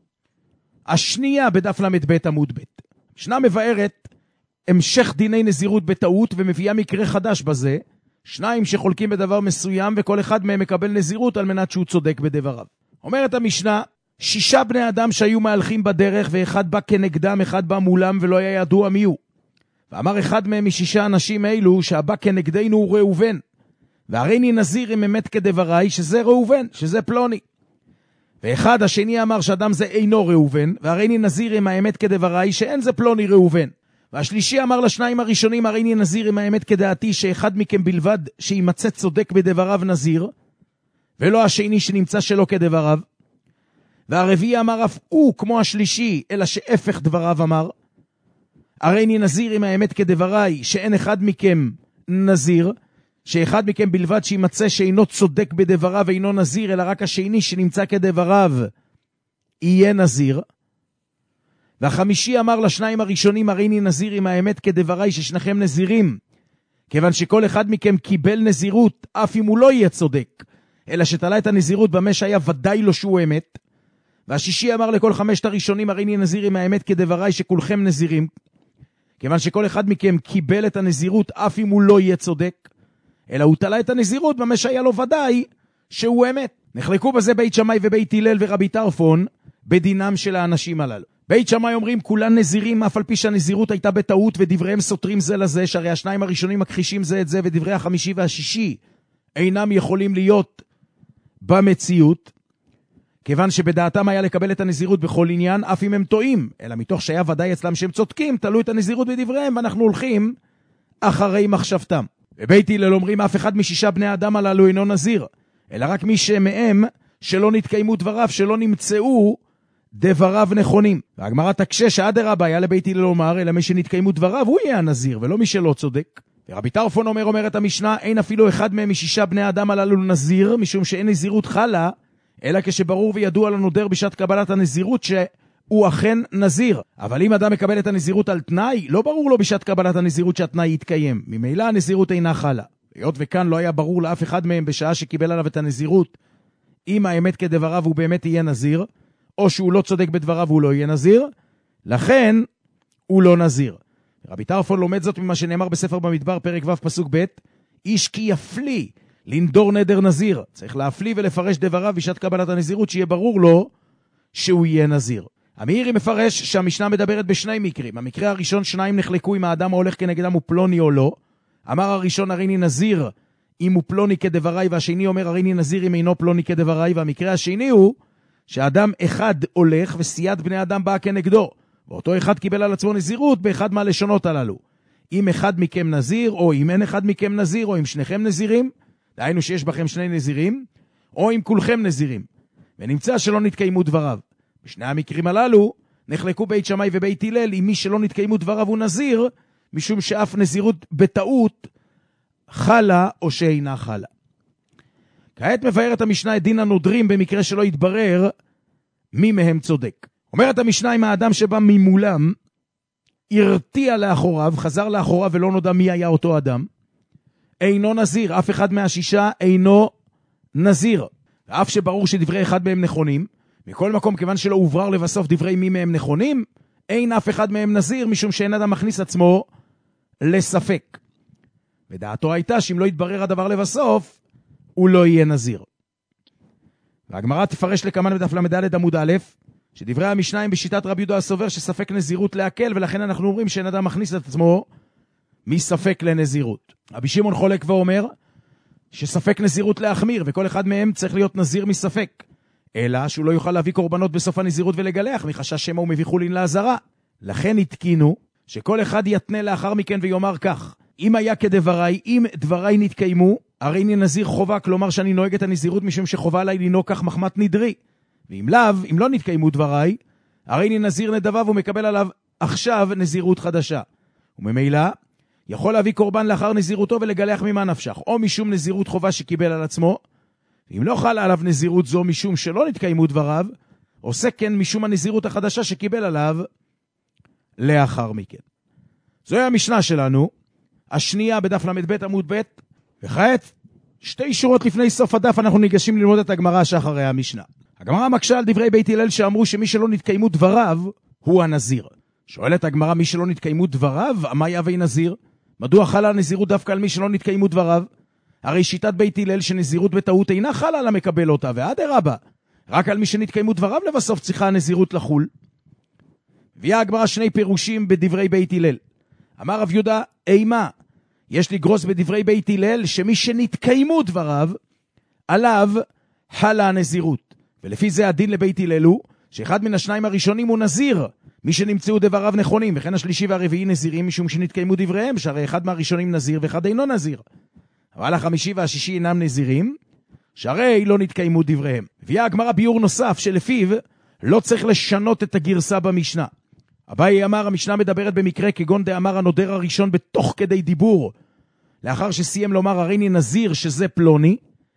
Speaker 4: השנייה בדף למד בית עמוד בית. המשנה מבארת המשך דיני נזירות בטעות, ומביאה מקרה חדש בזה, שניים שחולקים בדבר מסוים וכל אחד מהם מקבל נזירות על מנת שהוא צודק בדבריו. אומרת המשנה, שישה בני אדם שהיו מהלכים בדרך, ואחד בא כנגדם, אחד בא מולם, ולא היה ידוע מי הוא. ואמר אחד מהם משישה אנשים אלו, שהבא כנגדנו הוא ראובן. והריני נזיר עם אמת כדבריי, שזה ראובן, שזה פלוני. ואחד השני אמר שאדם זה אינו ראובן, והריני נזיר עם האמת כדבריי, שאין זה פלוני ראובן. והשלישי אמר לשניים הראשונים, הריני נזיר עם האמת כדעתי, שאחד מכם בלבד שימצא צודק בדבריו נזיר, ולא השני שנמצא שלא כדבריו. והרביעי אמר אף הוא כמו השלישי, אלא שהפך דבריו אמר, הריני נזיר עם האמת כדבריי, שאין אחד מכם נזיר, שאחד מכם בלבד שימצא שאינו צודק בדבריו ואינו נזיר, אלא רק השני שנמצא כדבריו יהיה נזיר. והחמישי אמר לשניים הראשונים, הריני נזיר עם האמת כדבריי, ששניכם נזירים, כיוון שכל אחד מכם קיבל נזירות, אף אם הוא לא יהיה צודק, אלא שתלה את הנזירות במה שהיה ודאי לו שהוא אמת. והשישי אמר לכל חמשת הראשונים, הריני נזיר עם האמת כדבריי, שכולכם נזירים, כיוון שכל אחד מכם קיבל את הנזירות, אף אם הוא לא יהיה צודק, אלא הוא תלה את הנזירות במה שהיה לו ודאי שהוא אמת. נחלקו בזה בית שמאי ובית הלל ורבי טרפון בדינם של האנשים הללו. בית שמאי אומרים כולן נזירים, אף על פי שהנזירות הייתה בטעות, ודבריהם סותרים זה לזה, שהרי השניים הראשונים מכחישים זה את זה, ודברי החמישי והשישי אינם יכולים להיות במציאות, כיוון שבדעתם היה לקבל את הנזירות בכל עניין, אף אם הם טועים, אלא מתוך שהיה ודאי אצלם שהם צודקים, תלו את הנזירות בדבריהם, ואנחנו הולכים אחרי מחשבתם. בבית הלל אומרים אף אחד משישה בני האדם הללו אינו נזיר, אלא רק מי שמהם שלא נתקיימו דבריו, שלא נמצאו דבריו נכונים. והגמרא תקשה שאדרבה היה לבית הלל לומר, אלא מי שנתקיימו דבריו הוא יהיה הנזיר, ולא מי שלא צודק. ורבי טרפון אומר, אומרת המשנה, אין אפילו אחד מהם משישה בני האדם הללו נזיר, משום שאין נזירות חלה, אלא כשברור וידוע לנודר בשעת קבלת הנזירות שהוא אכן נזיר. אבל אם אדם מקבל את הנזירות על תנאי, לא ברור לו בשעת קבלת הנזירות שהתנאי יתקיים. ממילא הנזירות אינה חלה. היות וכאן לא היה ברור לאף אחד מהם בשעה שקיבל עליו את הנזירות, אם האמת כדבריו הוא באמת יהיה נזיר, או שהוא לא צודק בדבריו הוא לא יהיה נזיר, לכן הוא לא נזיר. רבי טרפון לומד זאת ממה שנאמר בספר במדבר פרק ו' פסוק ב', איש כי יפלי לנדור נדר נזיר. צריך להפליא ולפרש דבריו בשעת קבלת הנזירות, שיהיה ברור לו שהוא יהיה נזיר. המאירי מפרש שהמשנה מדברת בשני מקרים. המקרה הראשון, שניים נחלקו אם האדם ההולך כנגדם הוא פלוני או לא. אמר הראשון הריני נזיר אם הוא פלוני כדבריי, והשני אומר הריני נזיר אם אינו פלוני כדבריי. והמקרה השני הוא שאדם אחד הולך וסייד בני אדם באה כנגדו, ואותו אחד קיבל על עצמו נזירות באחד מהלשונות הללו. אם אחד מכם נזיר, או אם אין אחד מכם נזיר, או אם שניכם נזירים, דהיינו שיש בכם שני נזירים, או אם כולכם נזירים, ונמצא שלא נתקיימו דבריו. בשני המקרים הללו נחלקו בית שמאי ובית הלל אם מי שלא נתקיימו דבריו הוא נזיר, משום שאף נזירות בטעות חלה או שאינה חלה. כעת מבארת המשנה את דין הנודרים במקרה שלא יתברר מי מהם צודק. אומרת המשנה, אם האדם שבא ממולם הרתיע לאחוריו, חזר לאחוריו ולא נודע מי היה אותו אדם, אינו נזיר, אף אחד מהשישה אינו נזיר. אף שברור שדברי אחד מהם נכונים, מכל מקום כיוון שלא הוברר לבסוף דברי מי מהם נכונים, אין אף אחד מהם נזיר, משום שאין אדם מכניס עצמו לספק. ודעתו הייתה שאם לא יתברר הדבר לבסוף, הוא לא יהיה נזיר. והגמרא תפרש לכמן בדף למדלת עמוד א', שדברי המשנה הם בשיטת רבי יהודה הסובר שספק נזירות להקל, ולכן אנחנו אומרים שאין אדם מכניס את עצמו מספק לנזירות. רבי שמעון חולק ואומר שספק נזירות להחמיר, וכל אחד מהם צריך להיות נזיר מספק. אלא שהוא לא יוכל להביא קורבנות בסוף הנזירות ולגלח, מחשש שמא הוא מביא חולין לעזרה. לכן התקינו שכל אחד יתנה לאחר מכן ויאמר כך, אם היה כדבריי, אם דבריי נתקיימו, הרי אני נזיר חובה, כלומר שאני נוהג את הנזירות משום שחובה עליי לנהוג כך מחמת נדרי. ואם לאו, אם לא נתקיימו דבריי, הרי אני נזיר נדביו ומקבל עליו עכשיו נזירות חדשה. וממילא, יכול להביא קורבן לאחר נזירותו ולגלח ממה נפשך, או משום נזירות חובה שקיבל על עצמו, ואם לא חלה עליו נזירות זו משום שלא נתקיימו דבריו, עושה כן משום הנזירות החדשה שקיבל עליו לאחר מכן. זוהי המשנה שלנו, השנייה בדף למד ב' עמוד ב', וכעת שתי שורות לפני סוף הדף אנחנו ניגשים ללמוד את הגמרא שאחרי המשנה. הגמרא מקשה על דברי בית הלל שאמרו שמי שלא נתקיימו דבריו הוא הנזיר. שואלת הגמרא, מי שלא נתקיימו דבריו, מה יהווה נזיר? מדוע חלה הנזירות דווקא על מי שלא נתקיימו דבריו? הרי שיטת בית הלל שנזירות בטעות אינה חלה על המקבל אותה, ואדרבה, רק על מי שנתקיימו דבריו לבסוף צריכה הנזירות לחול. הביאה הגמרא שני פירושים בדברי בית הלל. אמר רב יהודה, אימה, יש לגרוס בדברי בית הלל שמי שנתקיימו דבריו, עליו חלה הנזירות. ולפי זה הדין לבית הלל הוא, שאחד מן השניים הראשונים הוא נזיר, מי שנמצאו דבריו נכונים, וכן השלישי והרביעי נזירים משום שנתקיימו דבריהם, שהרי אחד מהראשונים נזיר ואחד אינו נזיר. אבל החמישי והשישי אינם נזירים, שהרי לא נתקיימו דבריהם. הביאה הגמרא ביור נוסף שלפיו לא צריך לשנות את הגרסה במשנה. אביי אמר, המשנה מדברת במקרה כגון דאמר הנודר הראשון בתוך כדי דיבור, לאחר שסיים לומר הרי אני נזיר שזה פלוני,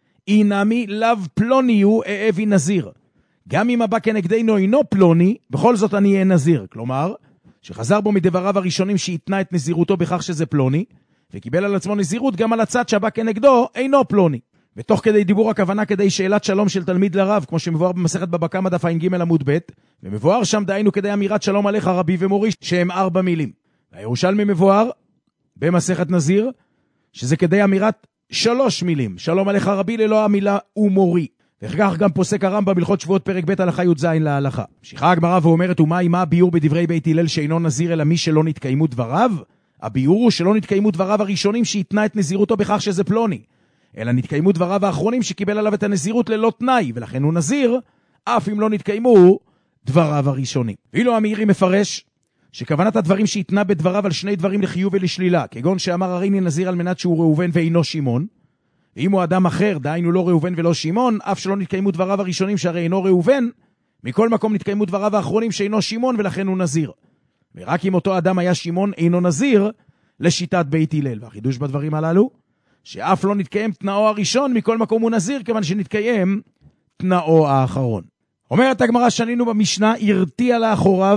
Speaker 4: אינמי לאו פלוני הוא אהבי נזיר. גם אם הבא כנגדנו אינו פלוני, בכל זאת אני אהיה נזיר. כלומר, שחזר בו מדבריו הראשונים שהתנה את נזירותו בכך שזה פלוני, וקיבל על עצמו נזירות גם על הצד שהבא כנגדו אינו פלוני. ותוך כדי דיבור הכוונה כדי שאלת שלום של תלמיד לרב, כמו שמבואר במסכת בבא קמא דף ע"ג עמוד ב', ומבואר שם דהיינו כדי אמירת שלום עליך רבי ומורי, שהם ארבע מילים. הירושלמי מבואר במסכת נזיר, שזה כדי אמירת שלוש מילים, שלום עליך רבי ללא המילה ומורי. וכך גם פוסק הרמב"ם בהלכות שבועות פרק ב' הלכה י"ז להלכה. ממשיכה הגמרא ואומרת, ומה עם מה הביאור בדברי בית הלל שאינו נזיר אלא מי שלא נתקיימו דבריו? הביאור הוא שלא נתקיימו דבריו הראשונים שהתנה את נזירותו בכך שזה פלוני, אלא נתקיימו דבריו האחרונים שקיבל עליו את הנזירות ללא תנאי, ולכן הוא נזיר, אף אם לא נתקיימו דבריו הראשונים. ואילו המאירי מפרש שכוונת הדברים שהתנה בדבריו על שני דברים לחיוב ולשלילה, כגון שאמר הרי אני נזיר על מנת שהוא ראובן ואינו שמעון, ואם הוא אדם אחר, דהיינו לא ראובן ולא שמעון, אף שלא נתקיימו דבריו הראשונים שהרי אינו ראובן, מכל מקום נתקיימו דבריו האחרונים שאינו שמעון ולכן הוא נזיר. ורק אם אותו אדם היה שמעון אינו נזיר, לשיטת בית הלל. והחידוש בדברים הללו, שאף לא נתקיים תנאו הראשון, מכל מקום הוא נזיר, כיוון שנתקיים תנאו האחרון. אומרת הגמרא שנינו במשנה, הרתיע לאחוריו,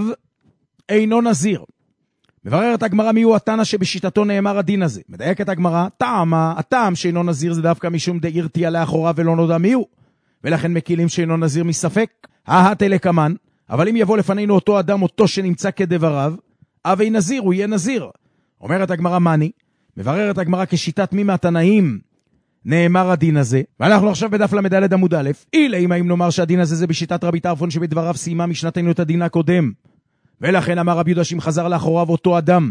Speaker 4: אינו נזיר. מבררת הגמרא מי הוא התנא שבשיטתו נאמר הדין הזה. מדייקת הגמרא, טעמה, הטעם שאינו נזיר זה דווקא משום דה הרתיע לאחוריו ולא נודע מי הוא. ולכן מקילים שאינו נזיר מספק. ההת אלה כמן, אבל אם יבוא לפנינו אותו אדם, אותו שנמצא כדבריו, אבי נזיר, הוא יהיה נזיר. אומרת הגמרא מני, מבררת הגמרא כשיטת מי מהתנאים נאמר הדין הזה, ואנחנו עכשיו בדף למדלת עמוד א', אילה אם האם נאמר שהדין הזה זה בשיטת רבי טרפון שבדבריו סיימה משנתנו את הדין הקודם, ולכן אמר רבי יהודה שאם חזר לאחוריו אותו אדם,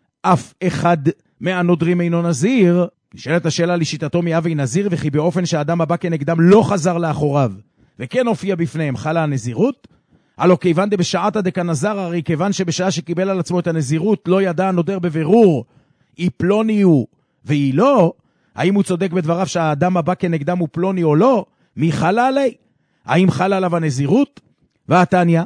Speaker 4: אף אחד מהנודרים אינו נזיר, נשאלת השאלה לשיטתו מאבי נזיר, וכי באופן שהאדם הבא כנגדם לא חזר לאחוריו, וכן הופיע בפניהם חלה הנזירות, הלא כיוון דבשעתא דקנזר, הרי כיוון שבשעה שקיבל על עצמו את הנזירות לא ידע הנודר בבירור, היא פלוני הוא והיא לא, האם הוא צודק בדבריו שהאדם הבא כנגדם הוא פלוני או לא, מי חלה עלי? האם חלה עליו הנזירות? והתניא,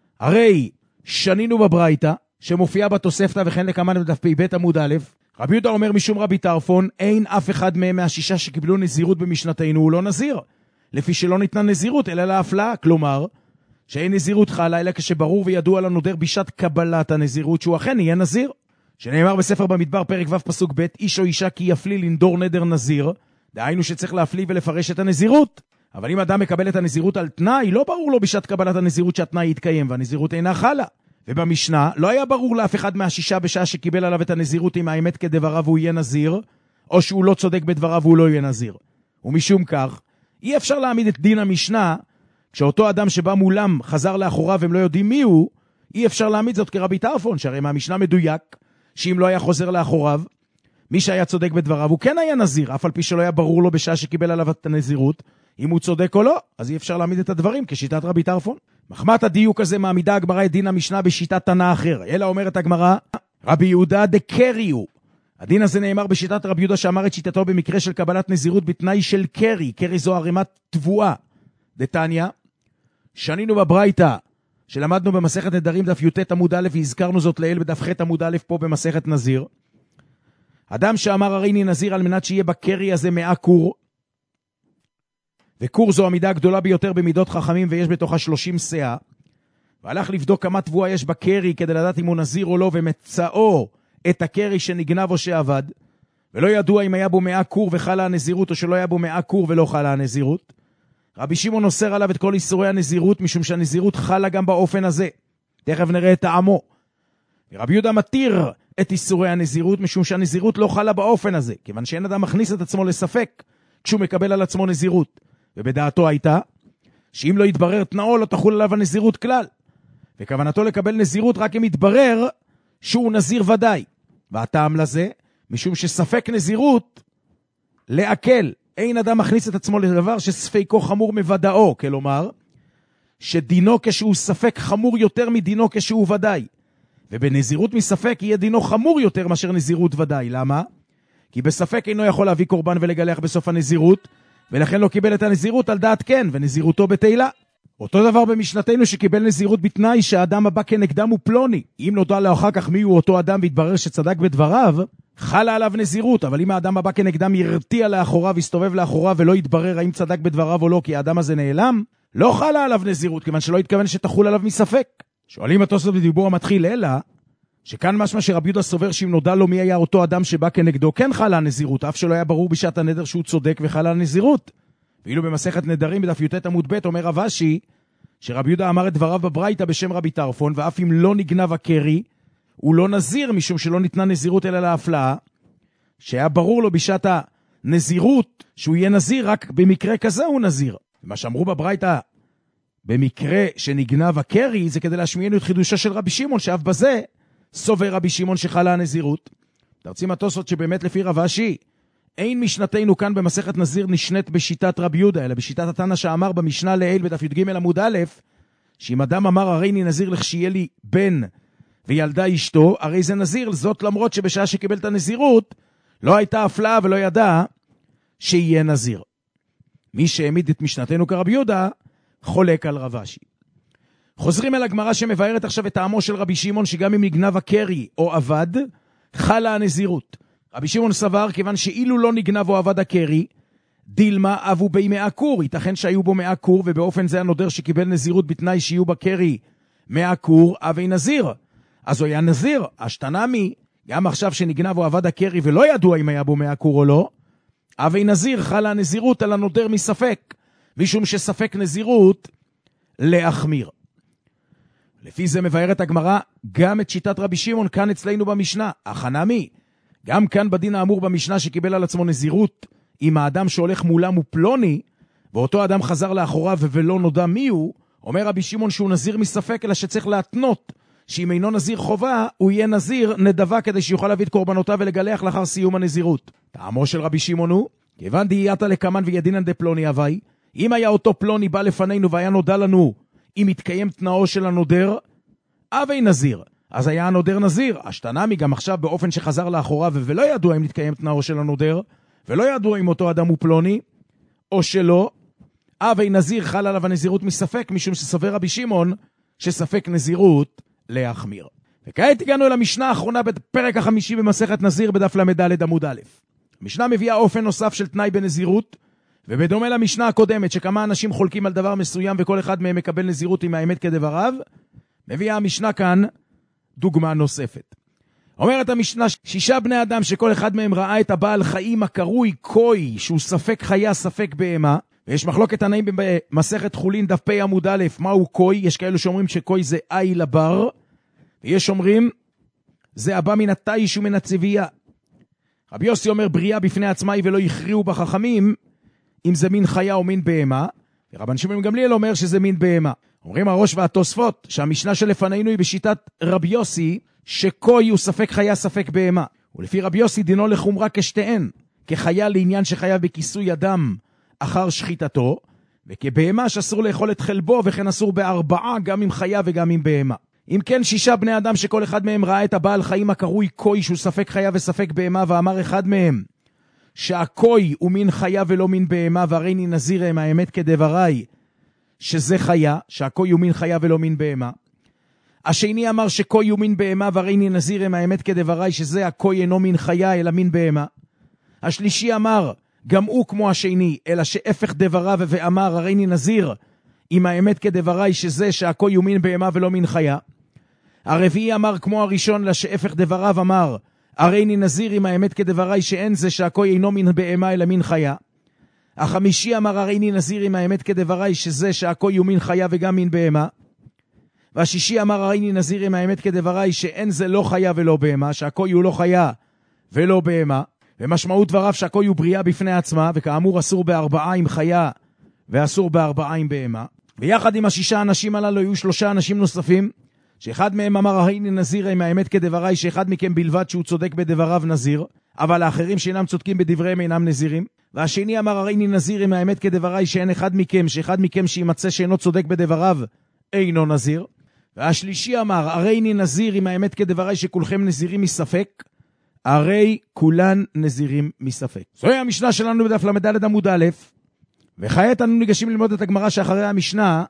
Speaker 4: הרי שנינו בברייתא, שמופיעה בתוספתא וכן לכמן בדף פ"ב עמוד א', רבי יהודה אומר משום רבי טרפון, אין אף אחד מהם מהשישה שקיבלו נזירות במשנתנו, הוא לא נזיר, לפי שלא ניתנה נזירות אלא להפלאה, כלומר, שאין נזירות חלה, אלא כשברור וידוע לנודר בשעת קבלת הנזירות, שהוא אכן יהיה נזיר. שנאמר בספר במדבר, פרק ו' פסוק ב', איש או אישה כי יפלי לנדור נדר נזיר, דהיינו שצריך להפליא ולפרש את הנזירות. אבל אם אדם מקבל את הנזירות על תנאי, לא ברור לו בשעת קבלת הנזירות שהתנאי יתקיים, והנזירות אינה חלה. ובמשנה, לא היה ברור לאף אחד מהשישה בשעה שקיבל עליו את הנזירות עם האמת כדבריו הוא יהיה נזיר, או שהוא לא צודק בדבריו הוא לא יהיה נזיר. ומשום כך, אי אפשר להעמיד את דין המשנה, כשאותו אדם שבא מולם חזר לאחוריו והם לא יודעים מי הוא, אי אפשר להעמיד זאת כרבי טרפון, שהרי מהמשנה מדויק, שאם לא היה חוזר לאחוריו, מי שהיה צודק בדבריו הוא כן היה נזיר, אף על פי שלא היה ברור לו בשעה שקיבל עליו את הנזירות, אם הוא צודק או לא, אז אי אפשר להעמיד את הדברים כשיטת רבי טרפון. מחמת הדיוק הזה מעמידה הגמרא את דין המשנה בשיטת תנא אחר. אלא אומרת הגמרא, רבי יהודה דקריו. הדין הזה נאמר בשיטת רבי יהודה שאמר את שיטתו במקרה של קבלת נזירות בתנאי של קרי. קרי זו ערימת תבואה. דתניא, שנינו בברייתא, שלמדנו במסכת נדרים דף י"ט עמוד א', והזכרנו זאת לעיל בדף ח' עמוד א' פה במסכת נזיר. אדם שאמר הריני נזיר על מנת שיהיה בקרי הזה מאה קור, וקור זו המידה הגדולה ביותר במידות חכמים ויש בתוכה שלושים שאה, והלך לבדוק כמה תבואה יש בקרי כדי לדעת אם הוא נזיר או לא, ומצאו את הקרי שנגנב או שעבד, ולא ידוע אם היה בו מאה קור וחלה הנזירות או שלא היה בו מאה קור ולא חלה הנזירות. רבי שמעון אוסר עליו את כל איסורי הנזירות, משום שהנזירות חלה גם באופן הזה. תכף נראה את טעמו. ורבי יהודה מתיר את איסורי הנזירות, משום שהנזירות לא חלה באופן הזה, כיוון שאין אדם מכניס את עצמו לספק כשהוא מקבל על עצמו נזירות. ובדעתו הייתה שאם לא יתברר תנאו לא תחול עליו הנזירות כלל. וכוונתו לקבל נזירות רק אם יתברר שהוא נזיר ודאי. והטעם לזה, משום שספק נזירות להקל. אין אדם מכניס את עצמו לדבר שספקו חמור מוודאו, כלומר, שדינו כשהוא ספק חמור יותר מדינו כשהוא ודאי. ובנזירות מספק יהיה דינו חמור יותר מאשר נזירות ודאי. למה? כי בספק אינו יכול להביא קורבן ולגלח בסוף הנזירות, ולכן לא קיבל את הנזירות על דעת כן, ונזירותו בתהילה. אותו דבר במשנתנו שקיבל נזירות בתנאי שהאדם הבא כנגדם הוא פלוני. אם נודע לו אחר כך מי הוא אותו אדם והתברר שצדק בדבריו, חלה עליו נזירות, אבל אם האדם הבא כנגדם ירתיע לאחוריו, יסתובב לאחוריו ולא יתברר האם צדק בדבריו או לא, כי האדם הזה נעלם, לא חלה עליו נזירות, כיוון שלא התכוון שתחול עליו מספק. שואלים התוספות בדיבור המתחיל, אלא שכאן משמע שרבי יהודה סובר שאם נודע לו מי היה אותו אדם שבא כנגדו, כן חלה הנזירות, אף שלא היה ברור בשעת הנדר שהוא צודק וחלה הנזירות. ואילו במסכת נדרים בדף י"ט עמוד ב' אומר רב אשי, שרבי יהודה אמר את דבריו בברייתא בשם רבי טרפון, ואף אם לא נגנב הקרי, הוא לא נזיר, משום שלא ניתנה נזירות אלא להפלאה, שהיה ברור לו בשעת הנזירות שהוא יהיה נזיר, רק במקרה כזה הוא נזיר. מה שאמרו בברייתא, במקרה שנגנב הקרי, זה כדי להשמיענו את חידושו של רבי שמעון, שאף בזה סובר רבי שמעון שחלה הנזירות. תרצים התוספות שבאמת לפי רב אשי, אין משנתנו כאן במסכת נזיר נשנית בשיטת רבי יהודה, אלא בשיטת התנא שאמר במשנה לעיל בדף י"ג עמוד א', שאם אדם אמר הריני נזיר לכשיהיה לי בן וילדה אשתו, הרי זה נזיר, זאת למרות שבשעה שקיבל את הנזירות, לא הייתה הפלאה ולא ידע שיהיה נזיר. מי שהעמיד את משנתנו כרבי יהודה, חולק על רב אשי. חוזרים אל הגמרא שמבארת עכשיו את טעמו של רבי שמעון, שגם אם נגנב הקרי או עבד, חלה הנזירות. רבי שמעון סבר, כיוון שאילו לא נגנב או עבד הקרי, דילמה אבו בי מאה קור, ייתכן שהיו בו מאה קור, ובאופן זה הנודר שקיבל נזירות בתנאי שיהיו בקרי מאה קור, אבי נזיר. אז הוא היה נזיר, השתנמי, גם עכשיו שנגנב או עבד הקרי ולא ידוע אם היה בו מאה קור או לא, אבי נזיר חלה הנזירות על הנודר מספק, משום שספק נזירות להחמיר. לפי זה מבארת הגמרא גם את שיטת רבי שמעון כאן אצלנו במשנה, החנמי, גם כאן בדין האמור במשנה שקיבל על עצמו נזירות, אם האדם שהולך מולם הוא פלוני, ואותו אדם חזר לאחוריו ולא נודע מי הוא, אומר רבי שמעון שהוא נזיר מספק, אלא שצריך להתנות, שאם אינו נזיר חובה, הוא יהיה נזיר נדבה כדי שיוכל להביא את קורבנותיו ולגלח לאחר סיום הנזירות. טעמו של רבי שמעון הוא, כיוון דהייתה לקמן וידינן דפלוני הווי, אם היה אותו פלוני בא לפנינו והיה נודע לנו, אם התקיים תנאו של הנודר, אבי נזיר. אז היה הנודר נזיר, השתנמי גם עכשיו באופן שחזר לאחוריו ולא ידוע אם נתקיים תנאו של הנודר, ולא ידוע אם אותו אדם הוא פלוני, או שלא, אבי נזיר חל עליו הנזירות מספק, משום שסובר רבי שמעון שספק נזירות להחמיר. וכעת הגענו אל המשנה האחרונה בפרק החמישי במסכת נזיר בדף למד עמוד א'. המשנה מביאה אופן נוסף של תנאי בנזירות, ובדומה למשנה הקודמת, שכמה אנשים חולקים על דבר מסוים וכל אחד מהם מקבל נזירות עם האמת כדבריו, מביאה המשנה כאן דוגמה נוספת. אומרת המשנה, שישה בני אדם שכל אחד מהם ראה את הבעל חיים הקרוי קוי, שהוא ספק חיה, ספק בהמה, ויש מחלוקת תנאים במסכת חולין דף פ' עמוד א', מהו קוי? יש כאלו שאומרים שקוי זה אי לבר, ויש אומרים זה הבא מן התיש ומן הצבייה. רבי יוסי אומר בריאה בפני עצמה ולא יכריעו בחכמים אם זה מין חיה או מין בהמה, ורבן שמעון גמליאל אומר שזה מין בהמה. אומרים הראש והתוספות שהמשנה שלפנינו היא בשיטת רבי יוסי, שקוי הוא ספק חיה ספק בהמה, ולפי רבי יוסי דינו לחומרה כשתיהן, כחיה לעניין שחייב בכיסוי אדם אחר שחיטתו, וכבהמה שאסור לאכול את חלבו, וכן אסור בארבעה גם עם חיה וגם עם בהמה. אם כן שישה בני אדם שכל אחד מהם ראה את הבעל חיים הקרוי קוי שהוא ספק חיה וספק בהמה, ואמר אחד מהם שהקוי הוא מין חיה ולא מין בהמה, והריני נזיר הם האמת כדבריי שזה חיה, שהקוי הוא מין חיה ולא מין בהמה. השני אמר שקוי הוא מין בהמה, והריני נזיר הם האמת כדבריי שזה הקוי אינו מין חיה אלא מין בהמה. השלישי אמר גם הוא כמו השני, אלא שהפך דבריו ואמר הריני נזיר עם האמת כדבריי שזה שהקוי הוא מין בהמה ולא מין חיה. הרביעי אמר כמו הראשון, אלא שהפך דבריו אמר הריני נזיר עם האמת כדבריי שאין זה שהקוי אינו מין בהמה אלא מין חיה. החמישי אמר הריני נזיר עם האמת כדבריי שזה שהקוי הוא מין חיה וגם מין בהמה. והשישי אמר הריני נזיר עם האמת כדבריי שאין זה לא חיה ולא בהמה, שהקוי הוא לא חיה ולא בהמה, ומשמעות דבריו שהקוי הוא בריאה בפני עצמה, וכאמור אסור בארבעה עם חיה ואסור בארבעה עם בהמה. ויחד עם השישה אנשים הללו היו שלושה אנשים נוספים, שאחד מהם אמר הריני נזיר עם האמת כדבריי שאחד מכם בלבד שהוא צודק בדבריו נזיר, אבל האחרים שאינם צודקים בדבריהם אינם נזירים. והשני אמר הריני נזיר עם האמת כדבריי שאין אחד מכם, שאחד מכם שימצא שאינו צודק בדבריו אינו נזיר. והשלישי אמר הריני נזיר עם האמת כדבריי שכולכם נזירים מספק, הרי כולן נזירים מספק. זוהי המשנה שלנו בדף למדלת עמוד א', וכעת אנו ניגשים ללמוד את הגמרא שאחרי המשנה,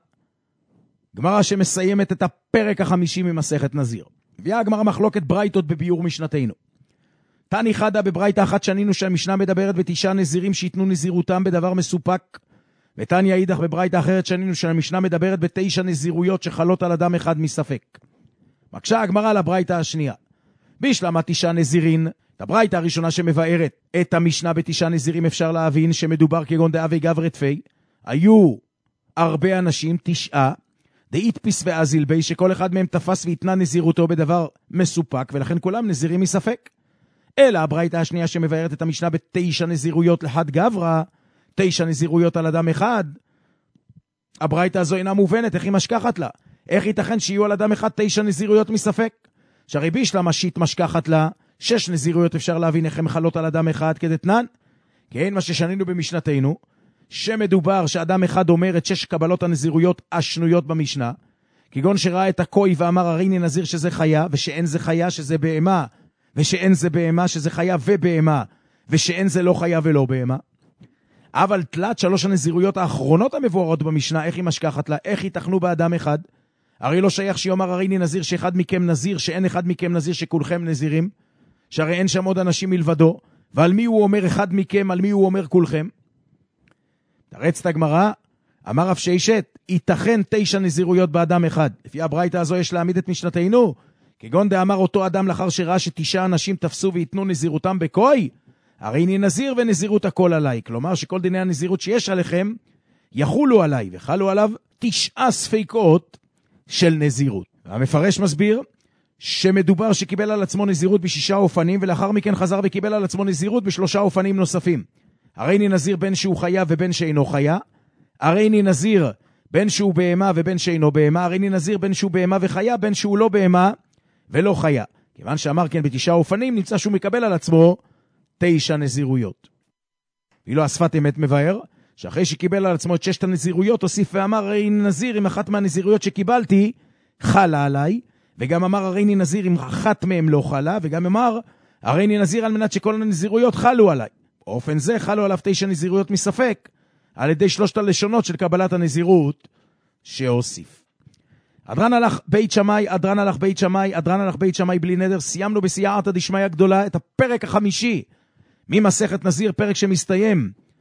Speaker 4: גמרא שמסיימת את הפרק החמישי ממסכת נזיר. הביאה הגמרא מחלוקת ברייתות בביור משנתנו. תני חדה בברייתא אחת שנינו שהמשנה מדברת בתשעה נזירים שיתנו נזירותם בדבר מסופק, ותניא אידך בברייתא אחרת שנינו שהמשנה מדברת בתשע נזירויות שחלות על אדם אחד מספק. מקשה הגמרא על הברייתא השנייה. בשלמה תשעה נזירין, את הברייתא הראשונה שמבארת את המשנה בתשעה נזירים אפשר להבין שמדובר כגון דאבי גברי תפי, היו הרבה אנשים, תשעה, דאיתפיס ואזילבי, שכל אחד מהם תפס והתנה נזירותו בדבר מסופק, ולכן כולם נזירים מספק. אלא הברייתא השנייה שמבארת את המשנה בתשע נזירויות לחד גברא, תשע נזירויות על אדם אחד, הברייתא הזו אינה מובנת, איך היא משכחת לה? איך ייתכן שיהיו על אדם אחד תשע נזירויות מספק? שהרי בשלמה שיט משכחת לה, שש נזירויות אפשר להבין איך הן חלות על אדם אחד כדתנן. כן, מה ששנינו במשנתנו, שמדובר שאדם אחד אומר את שש קבלות הנזירויות השנויות במשנה, כגון שראה את הקוי ואמר הריני נזיר שזה חיה, ושאין זה חיה שזה בהמה, ושאין זה בהמה שזה חיה ובהמה, ושאין זה לא חיה ולא בהמה. אבל תלת שלוש הנזירויות האחרונות המבוארות במשנה, איך היא משכחת לה, איך ייתכנו באדם אחד? הרי לא שייך שיאמר הריני נזיר שאחד מכם נזיר, שאין אחד מכם נזיר שכולכם נזירים, שהרי אין שם עוד אנשים מלבדו, ועל מי הוא אומר אחד מכם, על מי הוא אומר כולכם? תרץ את הגמרא, אמר רב ששת, ייתכן תשע נזירויות באדם אחד. לפי הברייתא הזו יש להעמיד את משנתנו, כגון דאמר אותו אדם לאחר שראה שתשעה אנשים תפסו ויתנו נזירותם בקוי, הרי אני נזיר ונזירות הכל עליי. כלומר שכל דיני הנזירות שיש עליכם יחולו עליי, וחלו עליו תשעה ספיקות של נזירות. המפרש מסביר שמדובר שקיבל על עצמו נזירות בשישה אופנים, ולאחר מכן חזר וקיבל על עצמו נזירות בשלושה אופנים נוספים. הרי אני נזיר בין שהוא חיה ובין שאינו חיה, הרי אני נזיר בין שהוא בהמה ובין שאינו בהמה, הרי אני נזיר בין שהוא בהמה וחיה, בין שהוא לא בהמה ולא חיה. כיוון שאמר כן בתשעה אופנים, נמצא שהוא מקבל על עצמו תשע נזירויות. ואילו השפת אמת מבאר, שאחרי שקיבל על עצמו את ששת הנזירויות, הוסיף ואמר, הרי אני נזיר עם אחת מהנזירויות שקיבלתי, חלה עליי, וגם אמר, הרי אני נזיר עם אחת מהם לא חלה, וגם אמר, הרי אני נזיר על מנת שכל הנזירויות חלו עליי. באופן זה חלו עליו תשע נזירויות מספק, על ידי שלושת הלשונות של קבלת הנזירות שהוסיף. אדרן הלך בית שמאי, אדרן הלך בית שמאי, אדרן הלך בית שמאי בלי נדר. סיימנו בסייעתא דשמיא גדולה את הפרק החמישי ממסכת נזיר, פרק שמסתיים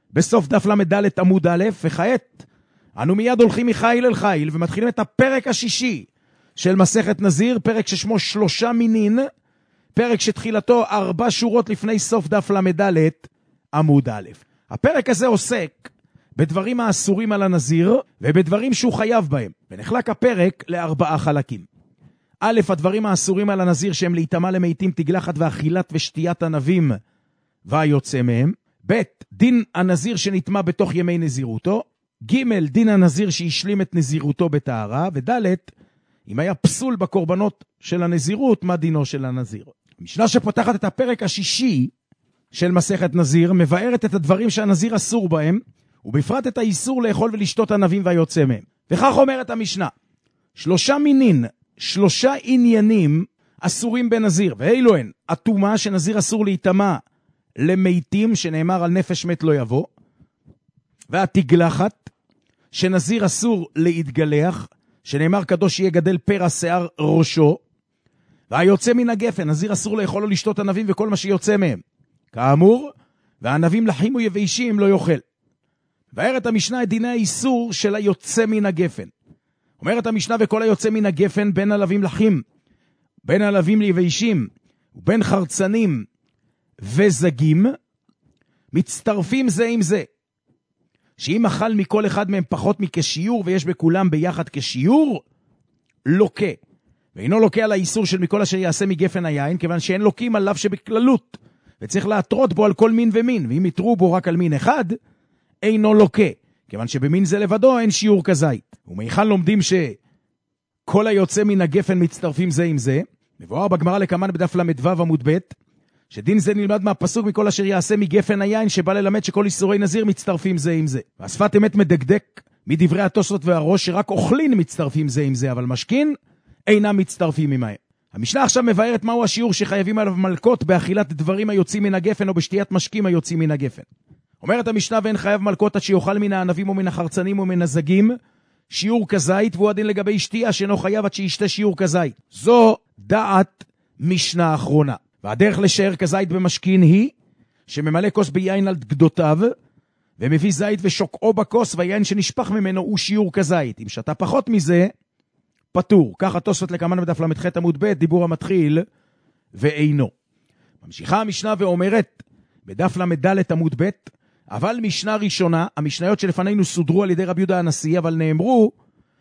Speaker 4: בסוף דף למדלת עמוד א', וכעת אנו מיד הולכים מחיל אל חיל, ומתחילים את הפרק השישי של מסכת נזיר, פרק ששמו שלושה מינין, פרק שתחילתו ארבע שורות לפני סוף דף למדלת עמוד א'. הפרק הזה עוסק בדברים האסורים על הנזיר, ובדברים שהוא חייב בהם, ונחלק הפרק לארבעה חלקים. א', הדברים האסורים על הנזיר שהם להיטמע למתים, תגלחת ואכילת ושתיית ענבים והיוצא מהם. ב', דין הנזיר שנטמע בתוך ימי נזירותו. ג', דין הנזיר שהשלים את נזירותו בטהרה. וד', אם היה פסול בקורבנות של הנזירות, מה דינו של הנזיר. המשנה שפותחת את הפרק השישי של מסכת נזיר מבארת את הדברים שהנזיר אסור בהם, ובפרט את האיסור לאכול ולשתות ענבים והיוצא מהם. וכך אומרת המשנה, שלושה מינין, שלושה עניינים אסורים בנזיר, ואילו הן, התומה שנזיר אסור להיטמע למתים, שנאמר על נפש מת לא יבוא, והתגלחת, שנזיר אסור להתגלח, שנאמר קדוש יהיה גדל פרע שיער ראשו, והיוצא מן הגפן, נזיר אסור לאכול או לשתות ענבים וכל מה שיוצא מהם. כאמור, והענבים לחים ויבשים לא יאכל. ואומרת המשנה את דיני האיסור של היוצא מן הגפן. אומרת המשנה, וכל היוצא מן הגפן בין עלבים לחים, בין עלבים ליבשים, ובין חרצנים וזגים, מצטרפים זה עם זה. שאם אכל מכל אחד מהם פחות מכשיור, ויש בכולם ביחד כשיור, לוקה. ואינו לוקה על האיסור של מכל אשר יעשה מגפן היין, כיוון שאין לוקים עליו שבכללות, וצריך להתרות בו על כל מין ומין, ואם יתרו בו רק על מין אחד, אינו לוקה, כיוון שבמין זה לבדו אין שיעור כזית. ומאיכן לומדים שכל היוצא מן הגפן מצטרפים זה עם זה, מבואר בגמרא לקמן בדף למדו עמוד ב', שדין זה נלמד מהפסוק מכל אשר יעשה מגפן היין, שבא ללמד שכל איסורי נזיר מצטרפים זה עם זה. והשפת אמת מדקדק מדברי התוספות והראש שרק אוכלין מצטרפים זה עם זה, אבל משכין אינם מצטרפים עמהם. המשנה עכשיו מבארת מהו השיעור שחייבים עליו מלכות באכילת דברים היוצאים מן הגפן או בשתיית משקים היוצאים מן הגפן. אומרת המשנה, ואין חייב מלכות עד שיאכל מן הענבים או מן החרצנים או מן הזגים שיעור כזית, והוא הדין לגבי שתייה שאינו חייב עד שישתה שיעור כזית. זו דעת משנה האחרונה. והדרך לשער כזית במשכין היא שממלא כוס ביין על גדותיו ומביא זית ושוקעו בכוס, והיין שנשפך ממנו הוא שיעור כזית. אם שתה פחות מזה פטור. ככה תוספות לקמן בדף למדח עמוד ב', דיבור המתחיל ואינו. ממשיכה המשנה ואומרת בדף למדלת עמוד ב', אבל משנה ראשונה, המשניות שלפנינו סודרו על ידי רבי יהודה הנשיא, אבל נאמרו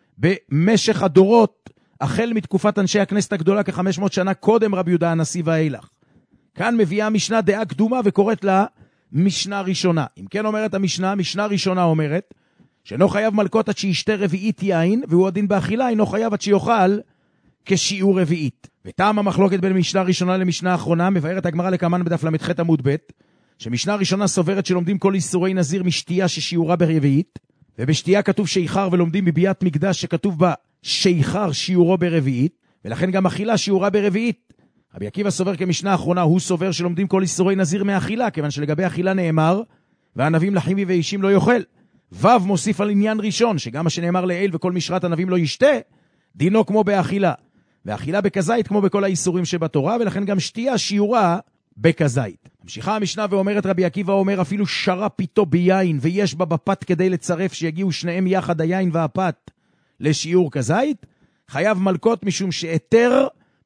Speaker 4: במשך הדורות, החל מתקופת אנשי הכנסת הגדולה כ-חמש מאות שנה קודם רבי יהודה הנשיא ואילך. כאן מביאה המשנה דעה קדומה וקוראת לה משנה ראשונה. אם כן אומרת המשנה, משנה ראשונה אומרת, שאינו חייב מלכות עד שישתה רביעית יין, והוא הדין באכילה, אינו חייב עד שיאכל כשיעור רביעית. וטעם המחלוקת בין משנה ראשונה למשנה האחרונה, מבארת הגמרא לקמן בדף למדח עמוד ב', שמשנה ראשונה סוברת שלומדים כל איסורי נזיר משתייה ששיעורה ברביעית, ובשתייה כתוב שיחר, ולומדים בביאת מקדש שכתוב בה שיחר שיעורו ברביעית, ולכן גם אכילה שיעורה ברביעית. רבי עקיבא סובר כמשנה האחרונה, הוא סובר שלומדים כל איסורי נזיר מאכילה, כיוון שלגבי אכילה נאמר, והענבים לחים ויבשים לא יאכל. ו' מוסיף על עניין ראשון, שגם מה שנאמר לעיל וכל משרת ענבים לא ישתה, דינו כמו באכילה. ואכילה בכזית כמו בכל האיסורים שבתורה, ולכן גם שתייה שיעורה בכזית. ממשיכה המשנה ואומרת, רבי עקיבא אומר, אפילו שרה פיתו ביין ויש בה בפת כדי לצרף שיגיעו שניהם יחד, היין והפת, לשיעור כזית, חייב מלכות משום שהיתר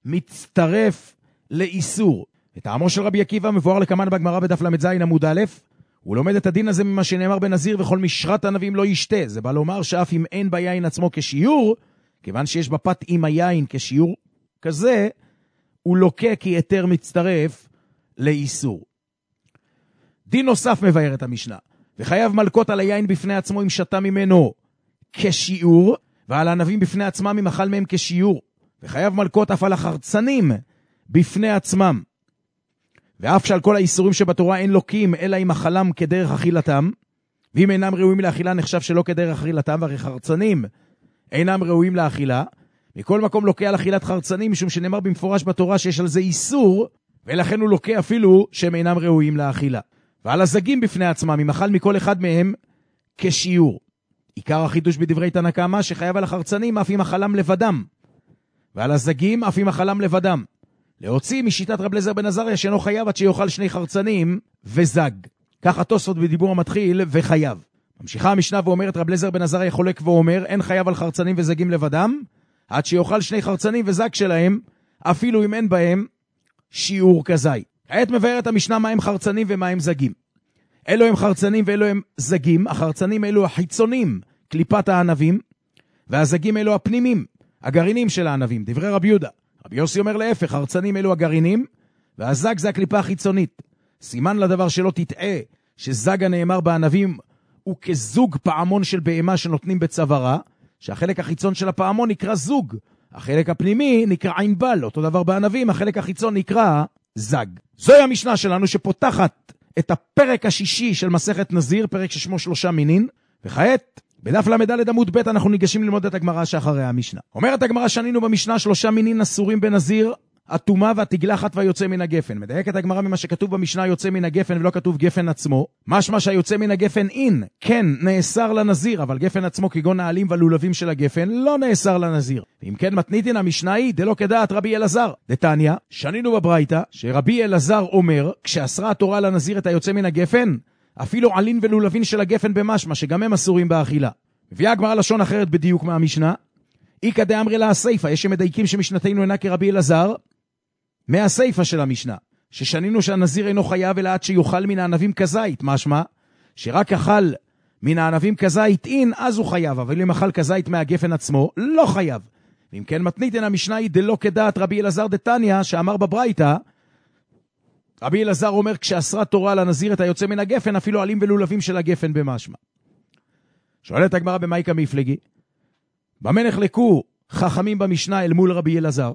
Speaker 4: מצטרף לאיסור. וטעמו של רבי עקיבא מבואר לקמן בגמרא בדף למד זין עמוד א', הוא לומד את הדין הזה ממה שנאמר בנזיר וכל משרת ענבים לא ישתה. זה בא לומר שאף אם אין ביין עצמו כשיעור, כיוון שיש בפת עם היין כשיעור כזה, הוא לוקה כי היתר מצטרף לאיסור. דין נוסף מבאר את המשנה, וחייב מלכות על היין בפני עצמו אם שתה ממנו כשיעור, ועל הענבים בפני עצמם אם אכל מהם כשיעור, וחייב מלכות אף על החרצנים בפני עצמם. ואף שעל כל האיסורים שבתורה אין לוקים אלא אם אכלם כדרך אכילתם, ואם אינם ראויים לאכילה נחשב שלא כדרך אכילתם, והרי חרצנים אינם ראויים לאכילה. מכל מקום לוקה על אכילת חרצנים, משום שנאמר במפורש בתורה שיש על זה איסור, ולכן הוא לוקה אפילו שהם אינם ראויים לאכילה. ועל הזגים בפני עצמם, אם אכל מכל אחד מהם כשיעור. עיקר החידוש בדברי תנא קמא שחייב על החרצנים אף אם אכלם לבדם, ועל הזגים אף אם אכלם לבדם. להוציא משיטת רב אליעזר בן עזריה שאינו חייב עד שיאכל שני חרצנים וזג. כך התוספות בדיבור המתחיל וחייב. ממשיכה המשנה ואומרת, רב אליעזר בן עזריה חולק ואומר, אין חייב על חרצנים וזגים לבדם, עד שיאכל שני חרצנים וזג שלהם, אפילו אם אין בהם שיעור כזית. כעת מבארת המשנה מה הם חרצנים ומה הם זגים. אלו הם חרצנים ואלו הם זגים. החרצנים אלו החיצונים, קליפת הענבים, והזגים אלו הפנימים, הגרעינים של הענבים. דברי רבי יהודה. רבי יוסי אומר להפך, חרצנים אלו הגרעינים, והזג זה הקליפה החיצונית. סימן לדבר שלא תטעה, שזג הנאמר בענבים הוא כזוג פעמון של בהמה שנותנים בצווארה, שהחלק החיצון של הפעמון נקרא זוג, החלק הפנימי נקרא עין בל. אותו דבר בענבים, החלק החיצון נקרא זג. זוהי המשנה שלנו שפותחת את הפרק השישי של מסכת נזיר, פרק ששמו שלושה מינין, וכעת בדף למדלת עמוד ב' אנחנו ניגשים ללמוד את הגמרא שאחרי המשנה. אומרת הגמרא, שנינו במשנה שלושה מינין אסורים בנזיר, התומה והתגלחת והיוצא מן הגפן. מדייקת הגמרא ממה שכתוב במשנה יוצא מן הגפן ולא כתוב גפן עצמו. משמע שהיוצא מן הגפן אין, כן, נאסר לנזיר, אבל גפן עצמו כגון העלים והלולבים של הגפן לא נאסר לנזיר. ואם כן מתניתין המשנה היא דלא כדעת רבי אלעזר. דתניא, שנינו בברייתא שרבי אלעזר אומר, כשאסרה התורה לנזיר את היוצא מן הגפן, אפילו עלים ולולבים של הגפן במשמע שגם הם אסורים באכילה. מביאה הגמרא לשון אחרת בדיוק מהמשנה. איקא דאמרי לה הסייפה, יש שמדייקים שמשנתנו אינה כרבי אלעזר, מהסייפה של המשנה, ששנינו שהנזיר אינו חייב אלא עד שיוכל מן הענבים כזית, משמע שרק אכל מן הענבים כזית אין, אז הוא חייב, אבל אם אכל כזית מהגפן עצמו, לא חייב. ואם כן מתניתן המשנה היא דלא כדעת רבי אלעזר דתניא, שאמר בברייתא, רבי אלעזר אומר כשאסרה תורה לנזיר את היוצא מן הגפן, אפילו עלים ולולבים של הגפן במשמע. שואלת הגמרא במייקה מפלגי, במה נחלקו חכמים במשנה אל מול רבי אלעזר?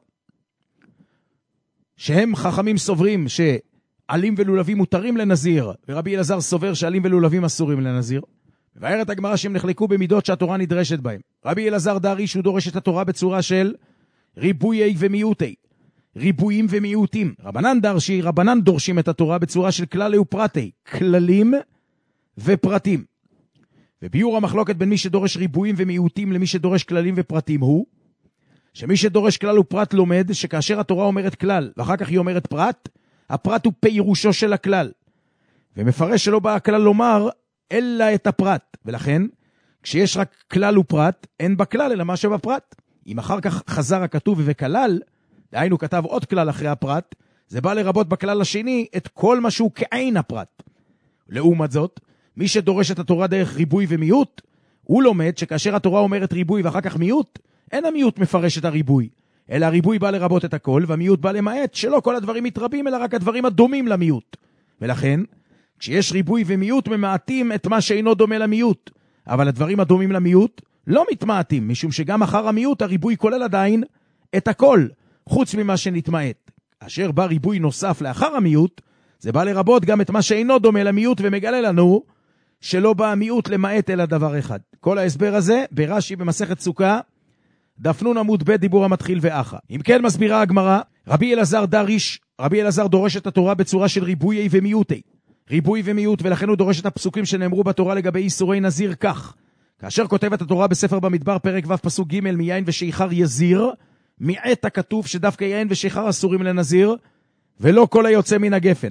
Speaker 4: שהם חכמים סוברים שעלים ולולבים מותרים לנזיר, ורבי אלעזר סובר שעלים ולולבים אסורים לנזיר. מבארת הגמרא שהם נחלקו במידות שהתורה נדרשת בהם. רבי אלעזר דרי שהוא דורש את התורה בצורה של ריבויי ומיעוטי, ריבויים ומיעוטים. רבנן דרשי, רבנן דורשים את התורה בצורה של כללי ופרטי, כללים ופרטים. וביור המחלוקת בין מי שדורש ריבויים ומיעוטים למי שדורש כללים ופרטים הוא, שמי שדורש כלל ופרט לומד שכאשר התורה אומרת כלל ואחר כך היא אומרת פרט, הפרט הוא פירושו של הכלל. ומפרש שלא בא הכלל לומר אלא את הפרט. ולכן כשיש רק כלל ופרט אין בכלל אלא מה שבפרט. אם אחר כך חזר הכתוב וכלל, דהיינו כתב עוד כלל אחרי הפרט, זה בא לרבות בכלל השני את כל מה שהוא כעין הפרט. לעומת זאת, מי שדורש את התורה דרך ריבוי ומיעוט, הוא לומד שכאשר התורה אומרת ריבוי ואחר כך מיעוט, אין המיעוט מפרש את הריבוי, אלא הריבוי בא לרבות את הכל, והמיעוט בא למעט שלא כל הדברים מתרבים, אלא רק הדברים הדומים למיעוט. ולכן, כשיש ריבוי ומיעוט, ממעטים את מה שאינו דומה למיעוט. אבל הדברים הדומים למיעוט לא מתמעטים, משום שגם אחר המיעוט הריבוי כולל עדיין את הכל, חוץ ממה שנתמעט. אשר בא ריבוי נוסף לאחר המיעוט, זה בא לרבות גם את מה שאינו דומה למיעוט, ומגלה לנו שלא בא המיעוט למעט אלא דבר אחד. כל ההסבר הזה ברש"י במסכת סוכה, דף נ' עמוד ב' דיבור המתחיל ואחה. אם כן מסבירה הגמרא, רבי אלעזר דריש, רבי אלעזר דורש את התורה בצורה של ריבוי ומיעוטי. ריבוי ומיעוט, ולכן הוא דורש את הפסוקים שנאמרו בתורה לגבי איסורי נזיר כך. כאשר כותבת התורה בספר במדבר פרק ו' פסוק ג' מיין ושיכר יזיר, מעט הכתוב שדווקא יין ושיכר אסורים לנזיר, ולא כל היוצא מן הגפן.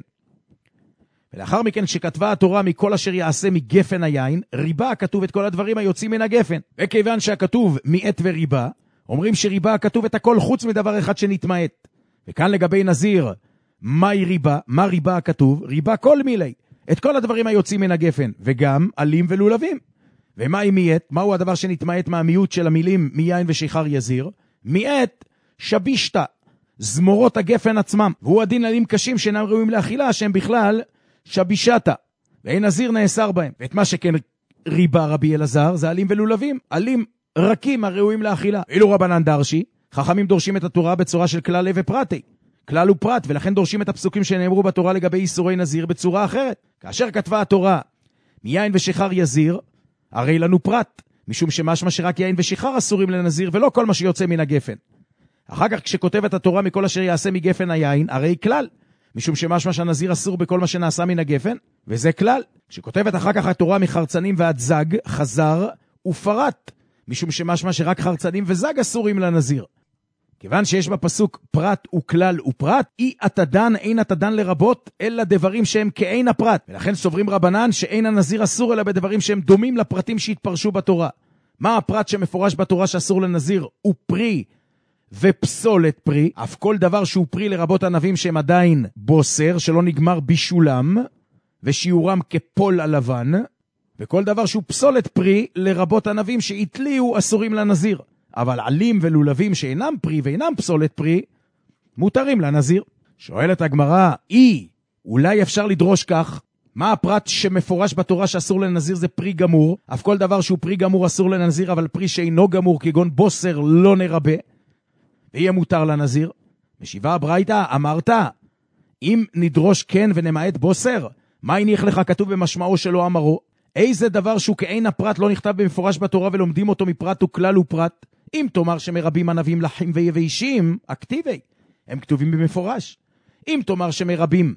Speaker 4: ולאחר מכן שכתבה התורה מכל אשר יעשה מגפן היין, ריבה כתוב את כל הדברים היוצאים מן הגפן. וכיוון שהכתוב מעט וריבה, אומרים שריבה כתוב את הכל חוץ מדבר אחד שנתמעט. וכאן לגבי נזיר, מהי ריבה? מה ריבה הכתוב? ריבה כל מילי. את כל הדברים היוצאים מן הגפן, וגם עלים ולולבים. ומהי מעט? מהו הדבר שנתמעט מהמיעוט של המילים מיין ושיכר יזיר? מעט שבישתה, זמורות הגפן עצמם. והוא הדין עלים קשים שאינם ראויים לאכילה, שהם בכלל שבישתה, ואין נזיר נאסר בהם. ואת מה שכן ריבה רבי אלעזר, זה עלים ולולבים, עלים רכים הראויים לאכילה. אילו רבנן דרשי, חכמים דורשים את התורה בצורה של כלל ופרטי, כלל ופרט, ולכן דורשים את הפסוקים שנאמרו בתורה לגבי איסורי נזיר בצורה אחרת. כאשר כתבה התורה מיין ושיכר יזיר, הרי לנו פרט, משום שמשמע שרק יין ושיכר אסורים לנזיר, ולא כל מה שיוצא מן הגפן. אחר כך כשכותבת התורה מכל אשר יעשה מגפן היין, הרי כלל, משום שמשמע שהנזיר אסור בכל מה שנעשה מן הגפן, וזה כלל. כשכותבת אחר כך התורה מחרצנים ועד זג, חזר ופרט, משום שמשמע שרק חרצנים וזג אסורים לנזיר. כיוון שיש בפסוק פרט וכלל ופרט, אי אתה דן, אין אתה דן לרבות, אלא דברים שהם כאין הפרט. ולכן סוברים רבנן שאין הנזיר אסור אלא בדברים שהם דומים לפרטים שהתפרשו בתורה. מה הפרט שמפורש בתורה שאסור לנזיר? הוא פרי ופסולת פרי, אף כל דבר שהוא פרי לרבות ענבים שהם עדיין בוסר, שלא נגמר בישולם, ושיעורם כפול הלבן, וכל דבר שהוא פסולת פרי לרבות ענבים שהתליעו אסורים לנזיר. אבל עלים ולולבים שאינם פרי ואינם פסולת פרי, מותרים לנזיר. שואלת הגמרא, אי, אולי אפשר לדרוש כך, מה הפרט שמפורש בתורה שאסור לנזיר זה פרי גמור, אף כל דבר שהוא פרי גמור אסור לנזיר, אבל פרי שאינו גמור כגון בוסר לא נרבה, ויהיה מותר לנזיר. משיבה הברייתא, אמרת, אם נדרוש כן ונמעט בוסר, מה הניח לך כתוב במשמעו שלא אמרו? איזה דבר שהוא כאין הפרט לא נכתב במפורש בתורה ולומדים אותו מפרט וכלל ופרט? אם תאמר שמרבים ענבים לחים ויבשים, אקטיבי, הם כתובים במפורש. אם תאמר שמרבים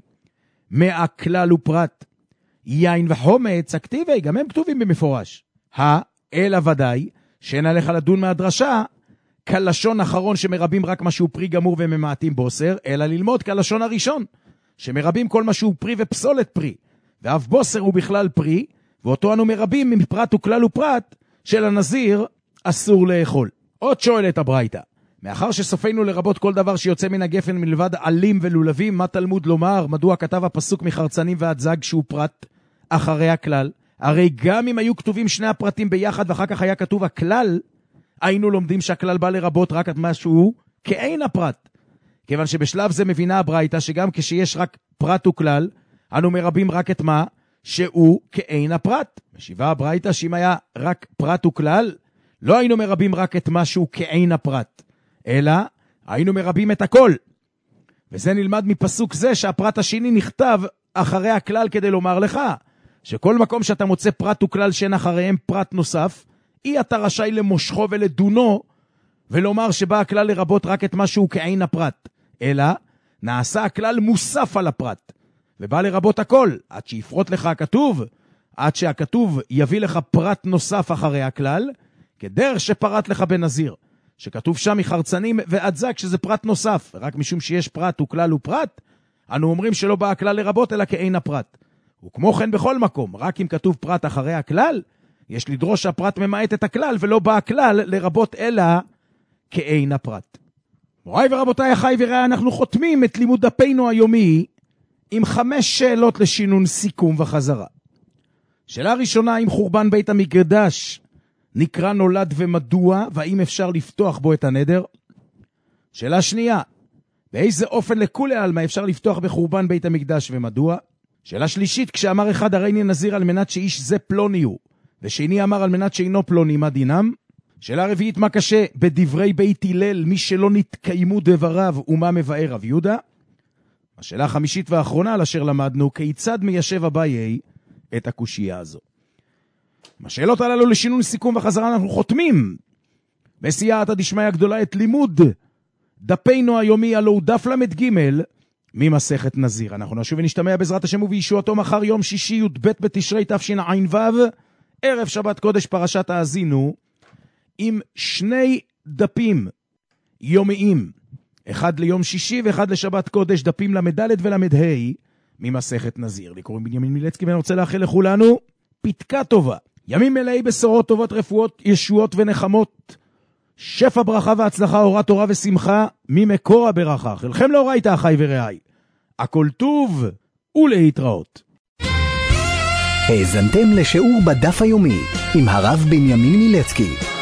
Speaker 4: מהכלל ופרט, יין וחומץ, אקטיבי, גם הם כתובים במפורש. הא, אלא ודאי, שאין עליך לדון מהדרשה, כלשון אחרון שמרבים רק משהו פרי גמור וממעטים בוסר, אלא ללמוד כלשון הראשון, שמרבים כל משהו פרי ופסולת פרי, ואף בוסר הוא בכלל פרי, ואותו אנו מרבים מפרט וכלל ופרט, של הנזיר אסור לאכול. עוד שואלת הברייתא, מאחר שסופנו לרבות כל דבר שיוצא מן הגפן מלבד עלים ולולבים, מה תלמוד לומר? מדוע כתב הפסוק מחרצנים ועד זג שהוא פרט אחרי הכלל? הרי גם אם היו כתובים שני הפרטים ביחד ואחר כך היה כתוב הכלל, היינו לומדים שהכלל בא לרבות רק את משהו כאין הפרט. כיוון שבשלב זה מבינה הברייתא שגם כשיש רק פרט וכלל, אנו מרבים רק את מה שהוא כאין הפרט. משיבה הברייתא שאם היה רק פרט וכלל, לא היינו מרבים רק את משהו כאין הפרט, אלא היינו מרבים את הכל. וזה נלמד מפסוק זה שהפרט השני נכתב אחרי הכלל כדי לומר לך, שכל מקום שאתה מוצא פרט וכלל שאין אחריהם פרט נוסף, אי אתה רשאי למושכו ולדונו, ולומר שבא הכלל לרבות רק את משהו כאין הפרט, אלא נעשה הכלל מוסף על הפרט, ובא לרבות הכל, עד שיפרוט לך הכתוב, עד שהכתוב יביא לך פרט נוסף אחרי הכלל, כדרך שפרט לך בנזיר, שכתוב שם מחרצנים ועד זג שזה פרט נוסף, רק משום שיש פרט וכלל ופרט, אנו אומרים שלא בא הכלל לרבות אלא כאין הפרט. וכמו כן בכל מקום, רק אם כתוב פרט אחרי הכלל, יש לדרוש שהפרט ממעט את הכלל, ולא בא הכלל לרבות אלא כאין הפרט. מוריי ורבותיי, אחי ורעי, אנחנו חותמים את לימוד דפינו היומי עם חמש שאלות לשינון סיכום וחזרה. שאלה ראשונה, אם חורבן בית המקדש נקרא נולד ומדוע, והאם אפשר לפתוח בו את הנדר? שאלה שנייה, באיזה אופן לכולי עלמא אפשר לפתוח בחורבן בית המקדש ומדוע? שאלה שלישית, כשאמר אחד הריני נזיר על מנת שאיש זה פלוני הוא, ושני אמר על מנת שאינו פלוני, מה דינם? שאלה רביעית, מה קשה בדברי בית הלל מי שלא נתקיימו דבריו ומה מבאר רב יהודה? השאלה החמישית והאחרונה על אשר למדנו, כיצד מיישב אביי את הקושייה הזו? השאלות הללו לשינון סיכום וחזרה אנחנו חותמים בסייעתא דשמיא הגדולה את לימוד דפינו היומי, הלא הוא דף למד ג' ממסכת נזיר. אנחנו נשוב ונשתמע בעזרת השם ובישועתו מחר יום שישי י"ב בתשרי תשע"ו, ערב שבת קודש פרשת האזינו, עם שני דפים יומיים, אחד ליום שישי ואחד לשבת קודש, דפים למד ד' ולמד ה' ממסכת נזיר. לי קוראים בנימין מילצקי ואני רוצה לאחל לכולנו פתקה טובה, ימים מלאי בשורות טובות, רפואות, ישועות ונחמות, שפע ברכה והצלחה, אורה תורה ושמחה ממקור הברכה. חלכם לאורייתא אחי ורעי, הכל טוב ולהתראות.
Speaker 3: האזנתם לשיעור בדף היומי עם הרב בנימין מילצקי.